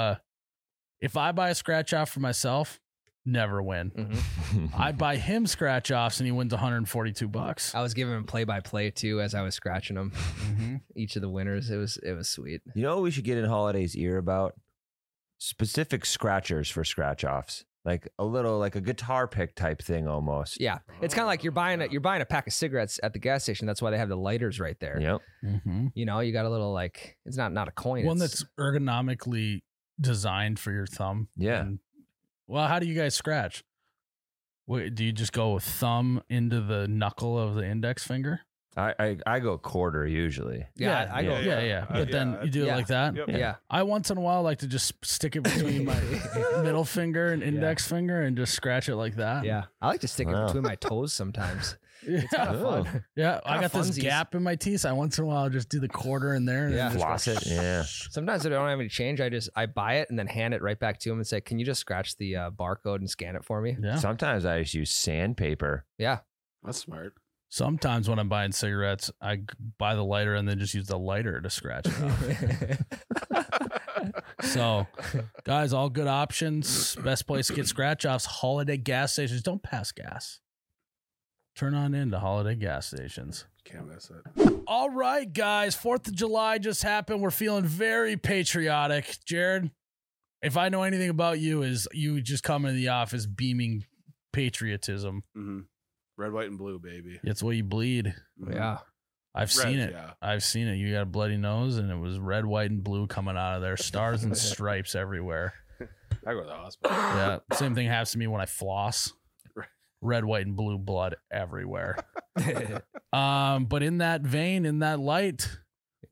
if I buy a scratch off for myself, never win. Mhm. I buy him scratch offs and he wins $142. I was giving him play by play too as I was scratching them. Mhm. Each of the winners, it was sweet. You know what we should get in Holiday's ear about? Specific scratchers for scratch offs. Like a little like a guitar pick type thing almost. Yeah, it's kind of like you're buying a pack of cigarettes at the gas station. That's why they have the lighters right there. Yep. Mhm. You know, you got a little like it's not a coin. One it's- that's ergonomically designed for your thumb. Yeah. And, well, how do you guys scratch? Wait, do you just go with thumb into the knuckle of the index finger? I go quarter usually. yeah, I go. Yeah. But then you do it Yeah. like that. Yep. Yeah. I once in a while like to just stick it between my middle finger and index finger and just scratch it like that. Yeah, I like to stick Wow. it between my toes sometimes. Yeah. It's kind of fun. Yeah, I Kinda got this funsies. gap in my teeth. So I once in a while just do the quarter in there. And Yeah. then just Floss it. Yeah. Sometimes if I don't have any change, I buy it and then hand it right back to him and say, "Can you just scratch the barcode and scan it for me?" Yeah. Sometimes I just use sandpaper. Yeah, That's smart. Sometimes when I'm buying cigarettes, I buy the lighter and then just use the lighter to scratch it off. So, guys, all good options. Best place to get scratch offs, Holiday gas stations. Don't pass gas. Turn on into Holiday gas stations. Can't miss it. All right, guys. 4th of July just happened. We're feeling very patriotic. Jared, if I know anything about you, is you just come into the office beaming patriotism. Mm-hmm. Red, white, and blue, baby. It's what you bleed. Mhm. yeah. I've seen it. Yeah. I've seen it. You got a bloody nose, and it was red, white, and blue coming out of there. Stars and stripes everywhere. I go to the hospital. Yeah. Same thing happens to me when I floss. Red, white, and blue blood everywhere. But in that vein, in that light,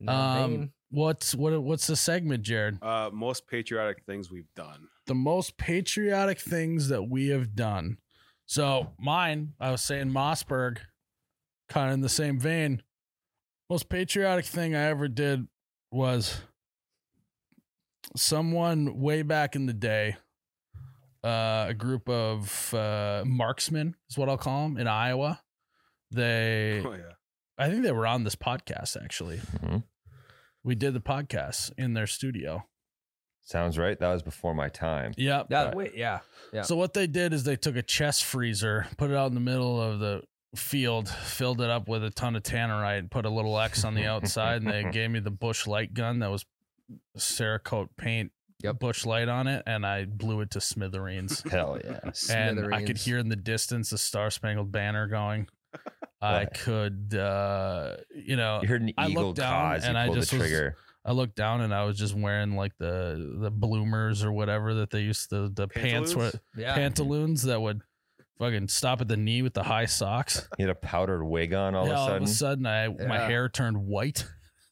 What's the segment, Jared? Most patriotic things we've done. The most patriotic things that we have done. So mine, I was saying Mossberg, kind of in the same vein. Most patriotic thing I ever did was someone way back in the day, a group of marksmen is what I'll call them in Iowa. Oh yeah. I think they were on this podcast actually. Mm-hmm. We did the podcast in their studio. Sounds right. That was before my time. Yep. Yeah. So what they did is they took a chest freezer, put it out in the middle of the field, filled it up with a ton of tannerite, put a little X on the outside, and they gave me the Bush Light gun that was Cerakote paint, Bush Light on it, and I blew it to smithereens. Hell yeah. And I could hear in the distance the Star Spangled Banner going. I could, You heard an eagle caw as you pulled the trigger. I looked down and I was just wearing like the bloomers or whatever that they used to, the pants were pantaloons that would fucking stop at the knee with the high socks. You had a powdered wig on all of a sudden my hair turned white.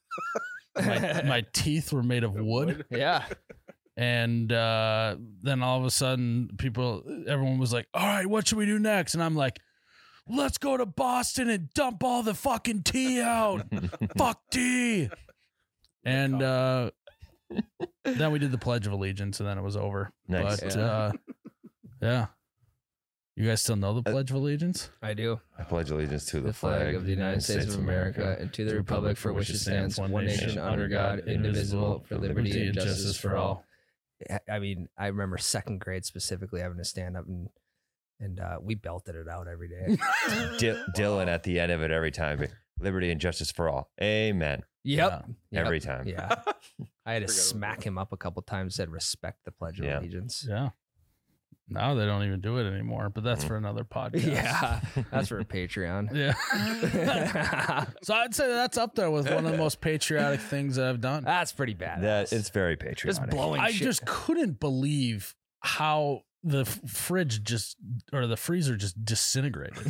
my teeth were made of wood. Yeah. And then all of a sudden everyone was like, all right, what should we do next? And I'm like, let's go to Boston and dump all the fucking tea out. Fuck tea. And then we did the Pledge of Allegiance and then it was over. Nice. But yeah. You guys still know the Pledge of Allegiance? I do. I pledge allegiance to The flag of the United States of America and to the republic for which it stands, one nation under God, indivisible, for liberty and justice for all. I mean, I remember second grade specifically having to stand up and we belted it out every day. Dylan at the end of it every time. Liberty and justice for all. Amen. Yep. Every time. Yeah. I had to smack him up a couple times, said respect the Pledge of Allegiance. Yeah. Now they don't even do it anymore, but that's for another podcast. Yeah. That's for a Patreon. Yeah. So I'd say that's up there with one of the most patriotic things that I've done. That's pretty bad. It's very patriotic. Just blowing I shit. just couldn't believe how the the freezer just disintegrated.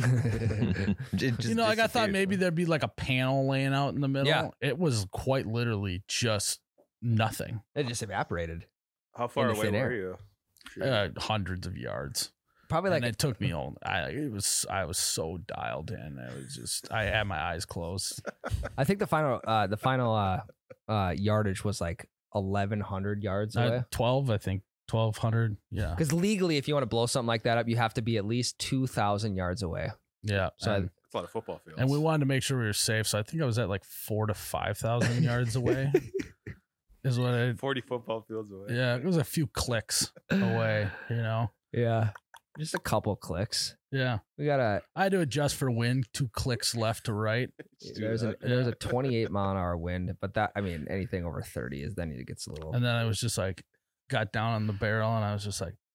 I thought maybe there'd be like a panel laying out in the middle. Yeah. It was quite literally just nothing. It just evaporated. How far In the away thin air. were you? Hundreds of yards. Probably like and it took me all. I was so dialed in. I had my eyes closed. I think the final yardage was like 1,100 yards away. 12, I think. 1,200. Yeah. Because legally, if you want to blow something like that up, you have to be at least 2,000 yards away. Yeah. So It's a lot of football fields. And we wanted to make sure we were safe. So I think I was at like 4,000 to 5,000 yards away. Is what I 40 football fields away. Yeah, it was a few clicks away, Yeah. Just a couple clicks. Yeah. I had to adjust for wind, 2 clicks left to right. There's a 28 mile an hour wind, but anything over 30 is then it gets a little. And then I was just like, got down on the barrel and I was just like,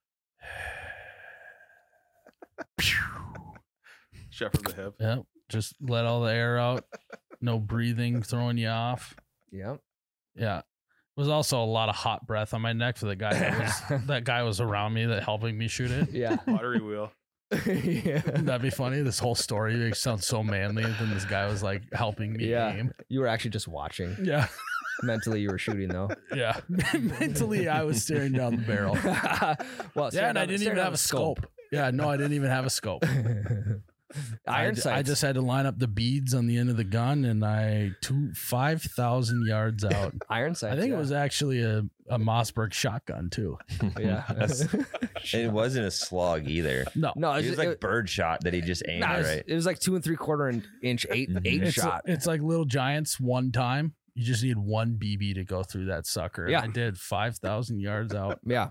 Shot from the hip. yep, just let all the air out. No breathing, throwing you off. Yep. Yeah. It was also a lot of hot breath on my neck for the guy that guy was around me that helping me shoot it. Yeah. Pottery wheel. Yeah. That'd be funny. This whole story sounds so manly. And then this guy was like helping me aim. You were actually just watching. Yeah. Mentally, you were shooting though. Yeah. Mentally, I was staring down the barrel. Well, yeah, and I didn't even have a scope. Yeah, no, I didn't even have a scope. Iron sights. I just had to line up the beads on the end of the gun, and 5,000 yards out. Iron sights. I think it was actually a Mossberg shotgun too. Yeah. It wasn't a slug either. No, It was like bird shot that he just aimed right. It was like 2 3/4 inch eight shot. It's like Little Giants one time. You just need one BB to go through that sucker. Yeah. I did 5,000 yards out. Yeah.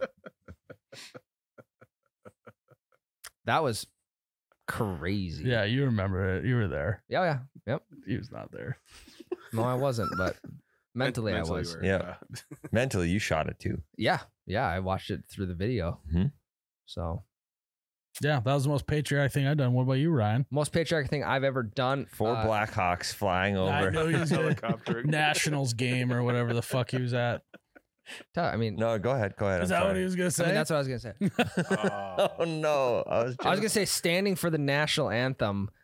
That was crazy. Yeah, you remember it. You were there. Yeah. Yep. He was not there. No, I wasn't, but mentally I was. Yeah. Mentally, you shot it too. Yeah. I watched it through the video. Mhm. So Yeah, that was the most patriotic thing I've done. What about you, Ryan? most patriotic thing I've ever done. 4 Blackhawks flying I over. know he was at a Helicopter. Nationals game or whatever the fuck he was at. I mean, No, go ahead. Is that what he was gonna say? that's what I was gonna say. Oh no! I was I was gonna say standing for the national anthem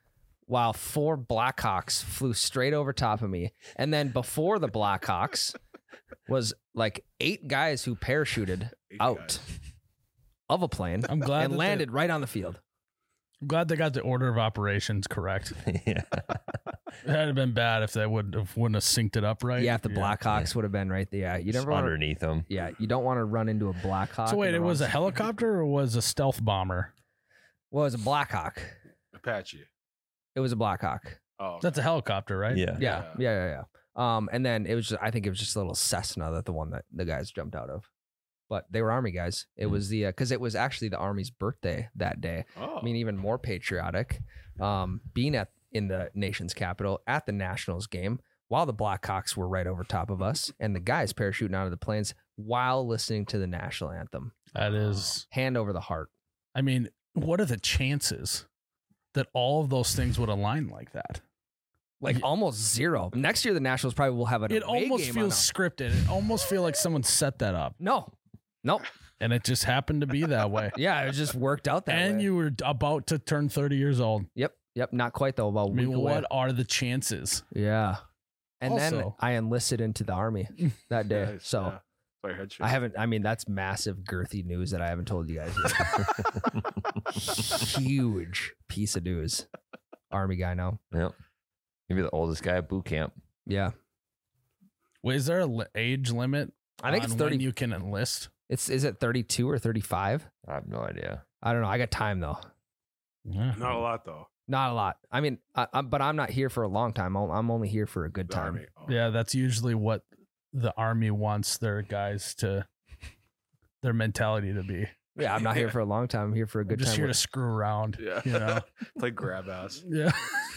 while 4 Blackhawks flew straight over top of me. And then before the Blackhawks was like 8 guys who parachuted out of a plane I'm glad and landed right on the field. I'm glad they got the order of operations correct. Yeah. It had been bad if they wouldn't have synced it up right. Yeah, if the Blackhawks would have been right there. Yeah, you never want underneath them. Yeah, you don't want to run into a Blackhawk. So wait, it was a helicopter or was a stealth bomber? Well, it was a Blackhawk. Apache. It was a Blackhawk. Oh, That's a helicopter, right? Yeah. And then it was I think it was just a little Cessna that the guys jumped out of. But they were Army guys. It was because it was actually the Army's birthday that day. Oh. I mean, even more patriotic. Being in the nation's capital at the Nationals game while the Blackhawks were right over top of us, and the guys parachuting out of the planes while listening to the national anthem. That is. Hand over the heart. I mean, what are the chances that all of those things would align like that? Like almost zero. Next year, the Nationals probably will have an It away almost game feels on scripted. It almost feels like someone set that up. No. And it just happened to be that way. Yeah, it just worked out that way. And you were about to turn 30 years old. Yep. Not quite though. About a week away. What are the chances? Yeah. And then Also- I enlisted into the Army that day. Nice, So yeah. Sorry, head shake. I haven't. I mean, that's massive, girthy news that I haven't told you guys yet. Huge piece of news. Army guy now. Yep. Maybe the oldest guy at boot camp. Yeah. Wait, is there an age limit? I think it's on 30. when you can enlist. Is it 32 or 35? I have no idea. I don't know. I got time though. Yeah. Not a lot though. Not a lot. I mean, but I'm not here for a long time. I'm only here for a good The time. Army. Oh. Yeah, that's usually what the Army wants their guys to, their mentality to be. Yeah, I'm not here for a long time. I'm here for a I'm good just time. here to screw around. Yeah. You know? Play grab ass. Yeah.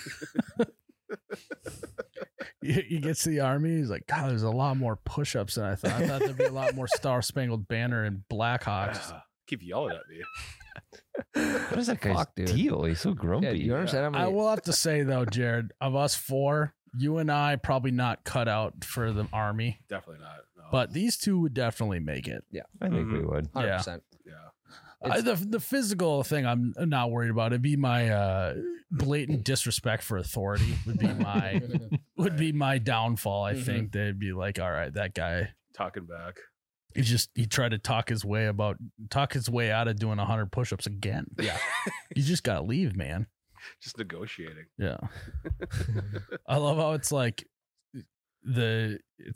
He gets to the Army. He's like, God, there's a lot more push-ups than I thought. I thought there'd be a lot more Star Spangled Banner and Blackhawks. Keep yelling at me. What is that guy's Fuck, dude. deal? He's so grumpy. Yeah, you understand? I will have to say though, Jared, of us 4, you and I probably not cut out for the Army, Definitely not. No. but these 2 would definitely make it. I think we would. 100%. yeah. The physical thing I'm not worried about. It'd be my blatant disrespect for authority would be my downfall. I think they'd be like, all right, that guy, Talking back. he tried to talk his way out of doing 100 push-ups again. Yeah. You just gotta leave, man. Just negotiating. Yeah. I love how it's like the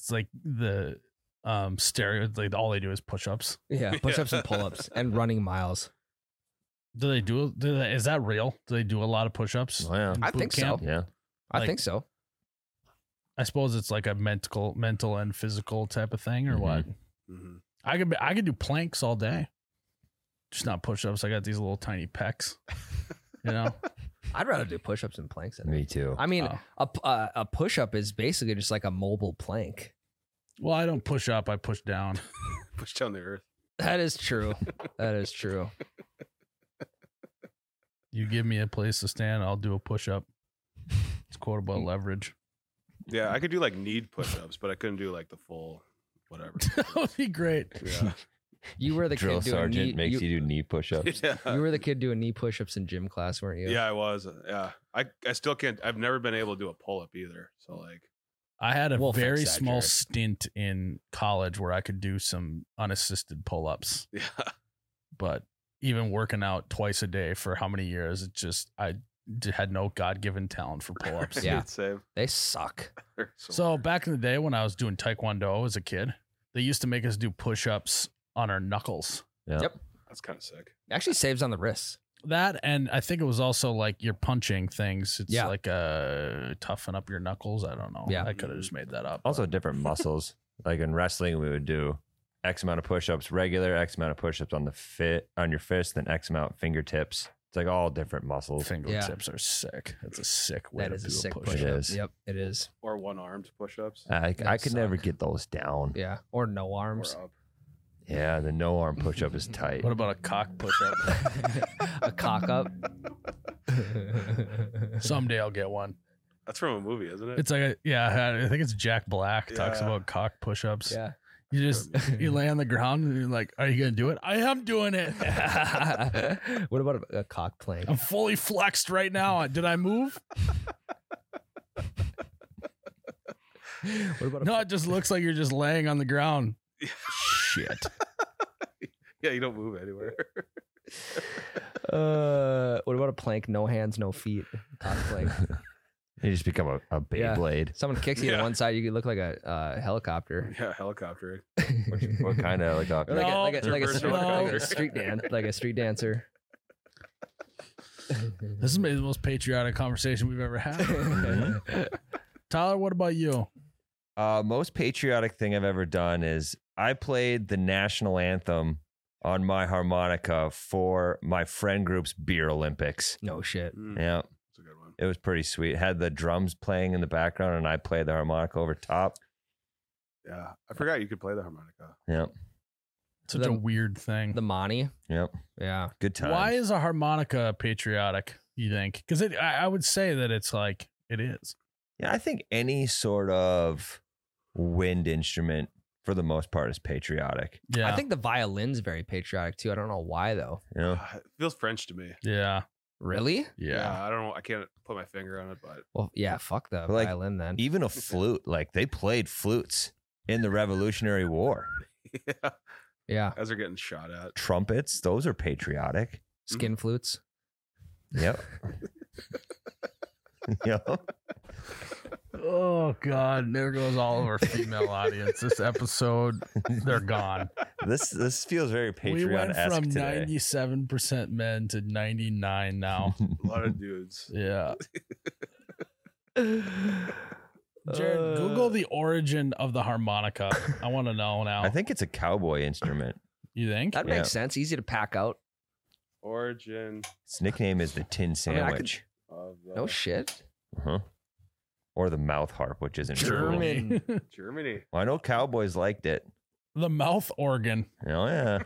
stereo, like all they do is push-ups. Yeah, push-ups and pull-ups and running miles. Is that real? Do they do a lot of push-ups? Oh, yeah. in I boot think so. camp? Yeah. I Like- think so. I suppose it's like a mental and physical type of thing, or what? Mm-hmm. I could do planks all day, just not push-ups. I got these little tiny pecs, you know. I'd rather do push-ups and planks. Me too. I mean, Oh. a push-up is basically just like a mobile plank. Well, I don't push up; I push down. Push down the earth. That is true. That is true. You give me a place to stand, I'll do a push-up. It's quotable leverage. Yeah, I could do like knee push-ups, but I couldn't do like the full whatever. That would be great. Yeah. You were the Drill kid doing sergeant knee, makes you do knee push-ups. Yeah. you were the kid doing knee push-ups in gym class, weren't you? Yeah, I was. Yeah. I still can't. I've never been able to do a pull-up either. So like, I had a We'll fix very that, small Jared. stint in college where I could do some unassisted pull-ups, yeah. but even working out twice a day for how many years, I had no God-given talent for pull-ups. Yeah. Same. They suck. So back in the day when I was doing Taekwondo as a kid, they used to make us do push-ups on our knuckles. Yeah. Yep. That's kind of sick. Actually saves on the wrists. That, and I think it was also like you're punching things. It's Yeah. like toughen up your knuckles. I don't know. Yeah. I could have just made that up. Also different muscles. Like in wrestling, we would do X amount of push-ups regular, X amount of push-ups on your fist, then X amount fingertips. It's like all different muscles. Fingertips are sick. That's a sick way That to is do a sick push. push-up. It is. Yep, it is. Or one-armed push-ups. I That could never suck. get those down. Yeah. Or no arms. Or up. Yeah, the no arm push-up is tight. What about a cock push-up? A cock up. Someday I'll get one. That's from a movie, isn't it? It's like I think it's Jack Black talks Yeah. about cock push-ups. Yeah. You lay on the ground and you're like, are you gonna do it? I am doing it. What about a cock plank? I'm fully flexed right now. Did I move? What about No, it just looks like you're just laying on the ground. Shit. Yeah, you don't move anywhere. what about a plank? No hands, no feet. Cock plank. You just become a Beyblade. Someone kicks you to one side, you could look like a helicopter. Yeah, helicopter. What kind of helicopter? Like No. a street dance, like a street dancer. This is maybe the most patriotic conversation we've ever had. Tyler, what about you? Most patriotic thing I've ever done is I played the national anthem on my harmonica for my friend group's beer Olympics. No shit. Yeah, That's a good one. it was pretty sweet. It had the drums playing in the background, and I played the harmonica over top. Yeah, I forgot you could play the harmonica. Yep, Such The- a weird thing. The Monty. yep, Yeah. good time. Why is a harmonica patriotic, you think? Because I would say that it's like, it is. Yeah, I think any sort of wind instrument, for the most part, is patriotic. Yeah. I think the violin's very patriotic too. I don't know why though. You know, It feels French to me. Yeah. Really? Yeah. I don't know. I can't put my finger on it, but Well, yeah, fuck the But, like, violin then. even a flute, like they played flutes in the Revolutionary War. yeah, Yeah. as they're getting shot at. Trumpets, those are patriotic. Skin flutes. Yep. Yep. Oh, God. There goes all of our female audience. This episode, they're gone. This feels very We went patriot-esque from today. 97% men to 99 now. A lot of dudes. Yeah. Jared, Google the origin of the harmonica. I want to know now. I think it's a cowboy instrument. You think? That makes sense. Easy to pack out. Origin Its nickname is the tin I sandwich. of the No shit. Uh-huh. Or the mouth harp, which isn't true. German. Germany. Well, I know cowboys liked it. The mouth organ. Oh, yeah.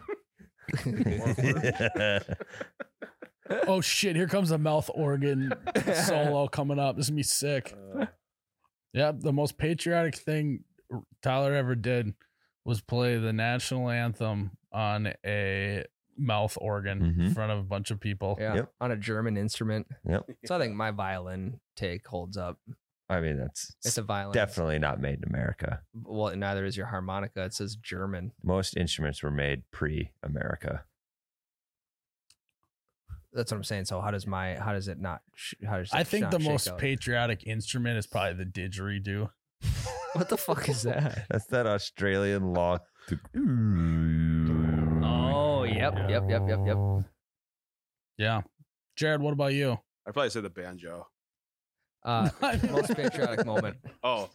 Oh, shit. Here comes the mouth organ solo coming up. This is going to be sick. Yeah, the most patriotic thing Tyler ever did was play the national anthem on a mouth organ in Mhm. front of a bunch of people. Yeah. Yep. On a German instrument. Yep. So I think my violin take holds up. I mean, that's It's a violin. definitely not made in America. Well, neither is your harmonica. It says German. Most instruments were made pre-America. That's what I'm saying. So how does it not? How does I it think not the shake most out? patriotic instrument is probably the didgeridoo. What the fuck is that? That's that Australian law. Oh, yep. Yeah. Jared, what about you? I'd probably say the banjo. Most patriotic moment. Oh.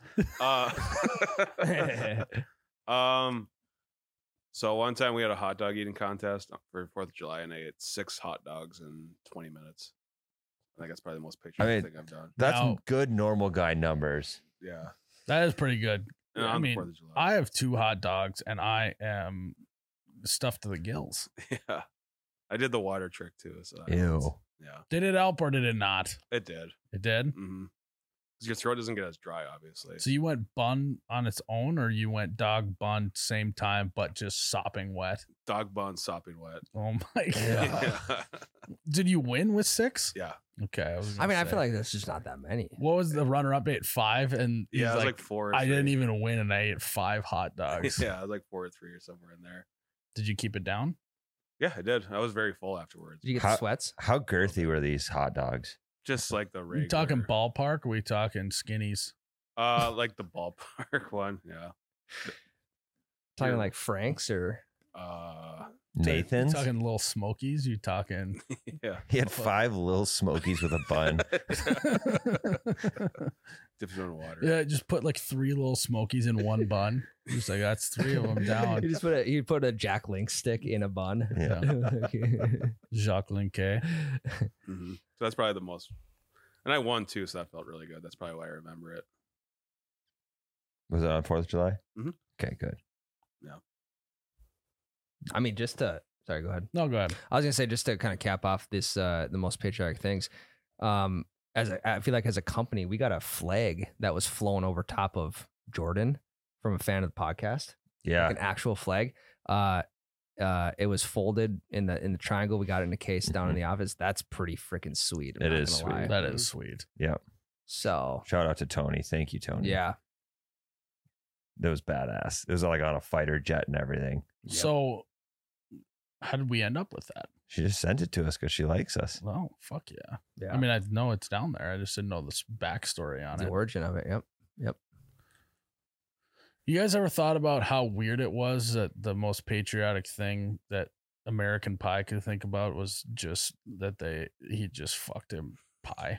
So one time we had a hot dog eating contest for 4th of July, and I ate 6 hot dogs in 20 minutes. I think that's probably the most patriotic thing I've done. That's Now- good normal guy numbers. Yeah. That is pretty good. And I on the mean, 4th of July. I have 2 hot dogs and I am stuffed to the gills. Yeah. I did the water trick too. So Ew. yeah, Did it help or did it not? it did. It did. Mm-hmm. Because your throat doesn't get as dry, obviously. So you went bun on its own or you went dog bun same time, but just sopping wet? Dog bun sopping wet. Oh my God. Yeah. Did you win with 6? Yeah. Okay. I mean, I feel like that's just not that many. What was the runner up at 5? And he's Yeah, it was like 4 or I didn't 3. even win and I ate 5 hot dogs. Yeah, it was like 4 or 3 or somewhere in there. Did you keep it down? Yeah, I did. I was very full afterwards. Did you get How- the sweats? How girthy were these hot dogs? Just like the regular. We talking ballpark or we talking skinnies? Like the ballpark one. Yeah. Talking Yeah. like Frank's or Nathan's? You talking little smokies? You talking Yeah. He had 5 little smokies with a bun. Dipped it in water. Yeah, just put like 3 little smokies in one bun. Just like that's 3 of them you down. just put a Jack Link stick in a bun. Yeah. Jacques Linke. Mm-hmm. So that's probably the most. And I won too, so that felt really good. That's probably why I remember it. Was it on 4th of July? Mhm. Okay, good. I mean, sorry, go ahead. No, go ahead. I was gonna say just to kind of cap off this the most patriotic things. I feel like as a company, we got a flag that was flown over top of Jordan from a fan of the podcast. Yeah. like an actual flag. It was folded in the triangle. We got it in a case down in the office. That's pretty freaking sweet. It is sweet. That is sweet. Yeah. So Shout out to Tony. Thank you, Tony. yeah, That was badass. It was like on a fighter jet and everything. So, how did we end up with that? She just sent it to us because she likes us. Oh, fuck yeah. yeah. I mean, I know it's down there. I just didn't know this backstory on the it. origin of it. Yep. You guys ever thought about how weird it was that the most patriotic thing that American Pie could think about was just that he just fucked him pie?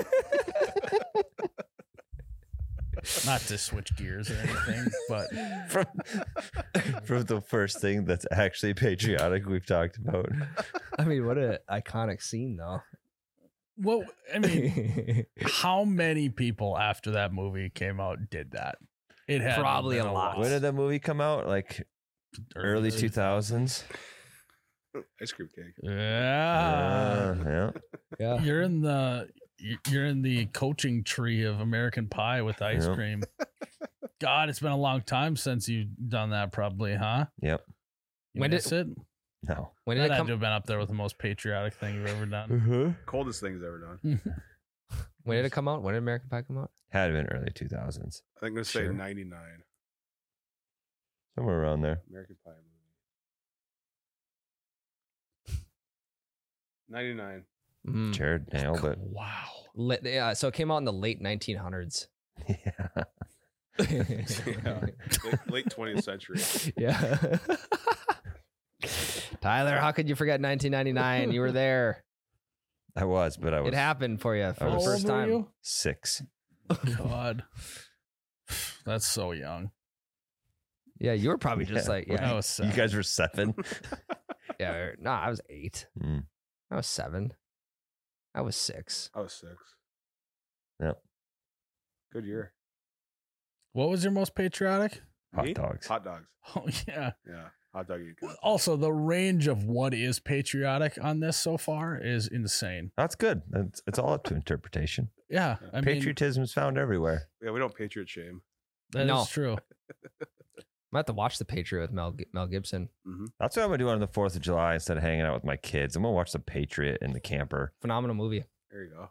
Not to switch gears or anything, but From the first thing that's actually patriotic we've talked about. I mean, what an iconic scene, though. well, I mean, how many people after that movie came out did that? It had Probably been a lot. When did that movie come out? Like early 2000s? Ice cream cake. Yeah. Yeah. Yeah. You're in the coaching tree of American Pie with ice Yep. cream. God, it's been a long time since you've done that, probably, huh? Yep. You When did- miss it? No. When That did it had come? to have been up there with the most patriotic thing you've ever done. Mm-hmm. Coldest thing he's ever done. When did it come out? When did American Pie come out? Had been early 2000s. I think I'm gonna say Sure. 99. Somewhere around there. American Pie movie. 99. Mm. Jared nailed it. Wow. Yeah, so it came out in the late 1900s. Yeah. Yeah. Late 20th century. Yeah. Tyler, how could you forget 1999? You were there. I was, but I was It happened for you for I the was- How first old were time. you? 6. God. That's so young. Yeah, you were probably just Yeah. like, I yeah, was 7. You guys were 7. yeah. No, I was 8. Mm. I was 7. I was 6. I was 6. Yep. Good year. What was your most patriotic? Hot Me? dogs. Hot dogs. Oh, yeah. Yeah. Hot dog eating contest. Also, the range of what is patriotic on this so far is insane. That's good. It's all up to interpretation. Yeah. I mean, Patriotism is found everywhere. Yeah, we don't patriot shame. that is No. true. I have to watch The Patriot with Mel Gibson. Mm-hmm. That's what I'm gonna do on the 4th of July instead of hanging out with my kids. I'm gonna watch The Patriot in the camper. Phenomenal movie. There you go.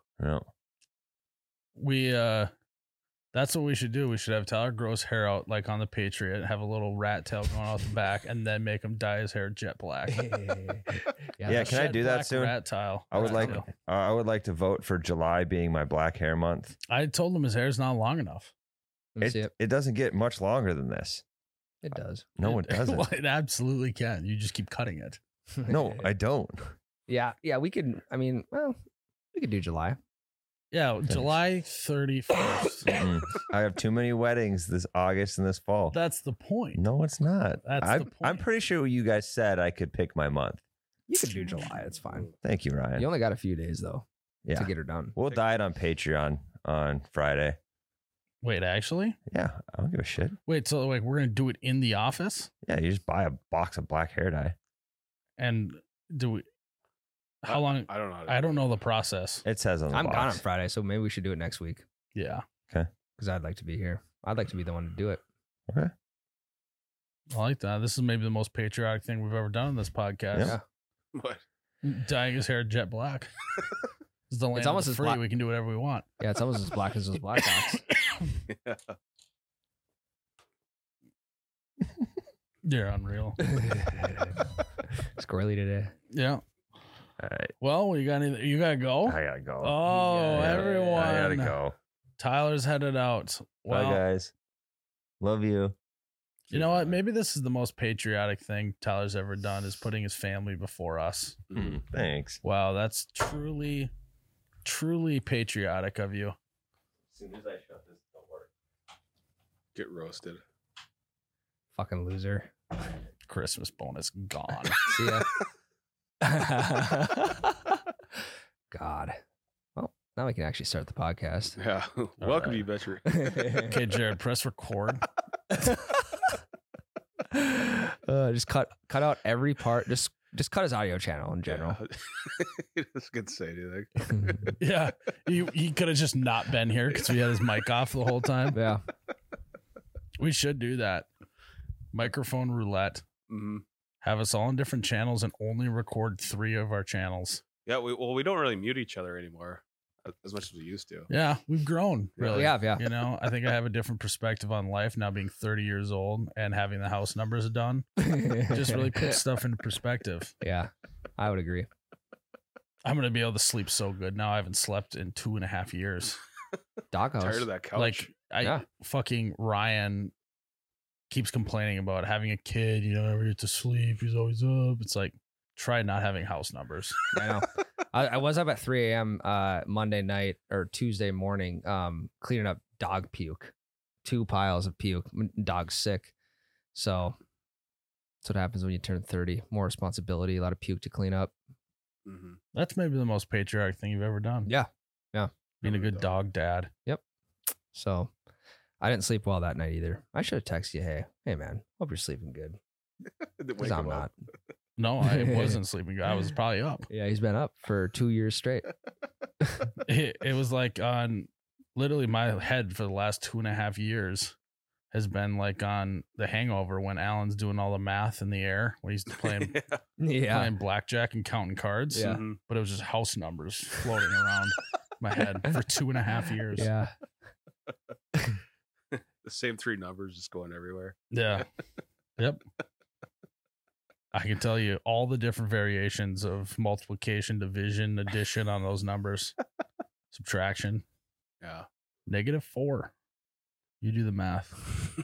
No. That's what we should do. We should have Tyler grow his hair out like on the Patriot, have a little rat tail going out the back, and then make him dye his hair jet black. Yeah, can I Jet do that black soon? Rat tail. I would Rat like tail. I would like to vote for July being my black hair month. I told him his hair's not long enough. Let me see it. It doesn't get much longer than this. It does. No, it doesn't. Well, it absolutely can. You just keep cutting it. No, I don't. Yeah, we could. I mean, well, we could do July. Yeah, July 31st. Mm. I have too many weddings this August and this fall. That's the point. No, it's not. That's I'm, the point. I'm pretty sure you guys said I could pick my month. You could do July. It's fine. Thank you, Ryan. You only got a few days though Yeah, to get her done. we'll dye it on Patreon on Friday. Wait, actually? Yeah, I don't give a shit. Wait, so like we're going to do it in the office? Yeah, you just buy a box of black hair dye. And do we. How long? I don't know. How to I do don't know the process. It says on the I'm box. gone on Friday, so maybe we should do it next week Yeah. because I'd like to be here. I'd like to be the one to do it. Okay. I like that. This is maybe the most patriotic thing we've ever done on this podcast. Yeah. What? Dyeing his hair jet black. It's the land almost of as free. black- We can do whatever we want. Yeah, it's almost as black as those black dogs. Yeah. You're unreal. Squirrely today. Yeah. All right. Well, you gotta go. I gotta go. Oh, Yeah, everyone. I gotta go. Tyler's headed out. Well, Bye, guys. Love you. you know what? Maybe this is the most patriotic thing Tyler's ever done is putting his family before us. Mhm. Thanks. Wow, that's truly, truly patriotic of you. As soon as I shut this door. Get roasted. Fucking loser. Christmas bonus gone. See ya. God. Well, now we can actually start the podcast. Yeah. Welcome, you betcher. Okay, Jared, press record. Just cut out every part. Just cut his audio channel in general. Yeah. He doesn't get to say anything. Yeah, he could have just not been here because we had his mic off the whole time. Yeah. We should do that. microphone roulette, have us all on different channels, and only record 3 of our channels. Yeah, we don't really mute each other anymore as much as we used to. Yeah, we've grown. Really, We have, yeah. You know, I think I have a different perspective on life now, being 30 years old and having the house numbers done. Just really puts stuff into perspective. Yeah, I would agree. I'm gonna be able to sleep so good now. I haven't slept in 2.5 years. Doghouse. Tired of that couch. Like fucking Ryan keeps complaining about having a kid. You know, never get to sleep. He's always up. It's like, try not having house numbers. I know. I was up at 3 a.m. Monday night or Tuesday morning, cleaning up dog puke. 2 piles of puke. Dog's sick. So that's what happens when you turn 30. More responsibility, a lot of puke to clean up. That's maybe the most patriotic thing you've ever done. Yeah. Being a good dog dad. So I didn't sleep well that night either. I should have texted you, hey man, hope you're sleeping good. Because I'm not. No, I wasn't sleeping good. I was probably up. Yeah, he's been up for 2 years straight. It was like on literally my head for the last 2.5 years has been like on The Hangover when Alan's doing all the math in the air when he's playing playing blackjack and counting cards. Yeah. But it was just house numbers floating around my head for 2.5 years. Yeah. The same 3 numbers just going everywhere. Yeah. Yep. I can tell you all the different variations of multiplication, division, addition on those numbers. Subtraction. Yeah. -4. You do the math.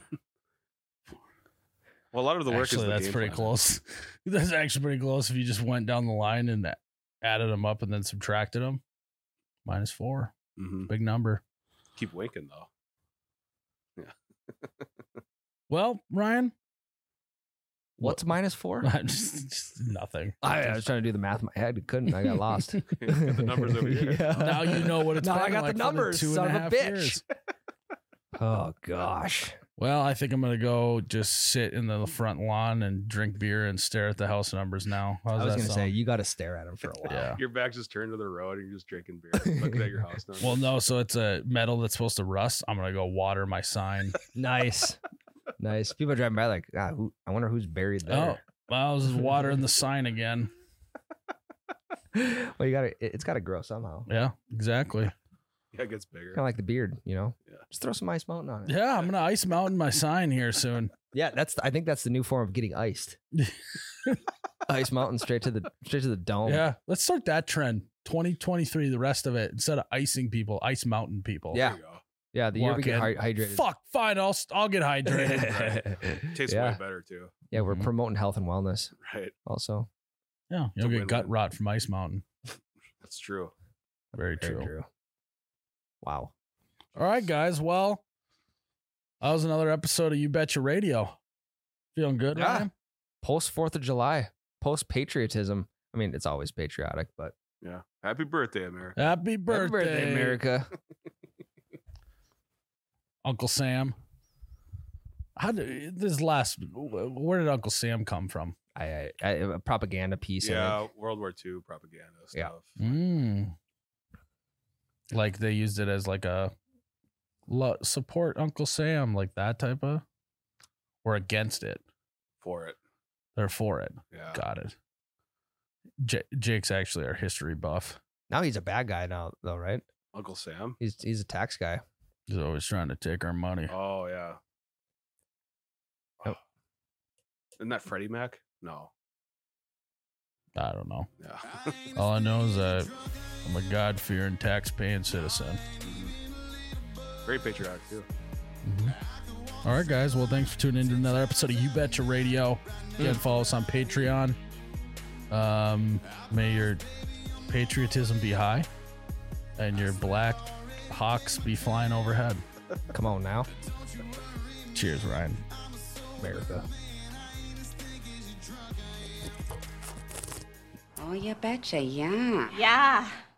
Well, a lot of the work Actually, is the that's game pretty plan. close. That's actually pretty close if you just went down the line and added them up and then subtracted them. -4. Big number. Keep winking, though. Yeah. Well, Ryan. What's -4? just nothing. I was trying to do the math in my head. Couldn't. I got lost. Got the numbers over here. Now you know what it's Now been I got like the for numbers, 2.5 son of a bitch. years. Oh, gosh. Well, I think I'm going to go just sit in the front lawn and drink beer and stare at the house numbers now. I was going to say, you got to stare at him for a while. Yeah. Your back's just turned to the road and you're just drinking beer, looking at your house numbers. Well, no, so it's a metal that's supposed to rust. I'm going to go water my sign. Nice. People are driving by like, I wonder who's buried Oh, there. well, I was watering the sign again. Well, it's got to grow somehow. Yeah, exactly. Yeah, it gets bigger. Kind of like the beard, you know? Yeah. Just throw some Ice Mountain on it. Yeah, I'm going to ice mountain my sign here soon. Yeah, I think that's the new form of getting iced. Ice Mountain straight to the dome. Yeah, let's start that trend. 2023, the rest of it, instead of icing people, Ice Mountain people. Yeah. There you go. Yeah, the year we Walk get in. hydrated. Fuck, fine, I'll get hydrated. Tastes Yeah. way better, too. Yeah, we're Mhm. promoting health and wellness Right. also. Yeah, It's a you'll get gut win-win. rot from Ice Mountain. That's true. Very true. Wow. All right, guys. Well, that was another episode of You Betcha Radio. Feeling good, Yeah. Ryan? Post 4th of July, post patriotism. I mean, it's always patriotic, but Yeah. Happy birthday, America. Happy birthday, happy birthday, America. Uncle Sam. Where did Uncle Sam come from? I a propaganda piece. Yeah, World War II propaganda stuff. Yeah. Like they used it as like a support Uncle Sam, like that type of, or against it. For it. They're for it. Yeah. Got it. Jake's actually our history buff. Now he's a bad guy now, though, right? Uncle Sam. He's a tax guy. He's always trying to take our money. Oh, yeah. Yep. Isn't that Freddie Mac? No. I don't know. Yeah. All I know is that I'm a God-fearing, tax-paying citizen. Very patriotic, too. All right, guys. Well, thanks for tuning in to another episode of You Betcha Radio. Again, follow us on Patreon. May your patriotism be high and your black hawks be flying overhead. Come on now, Cheers, Ryan. America. Oh, you betcha, yeah. Yeah.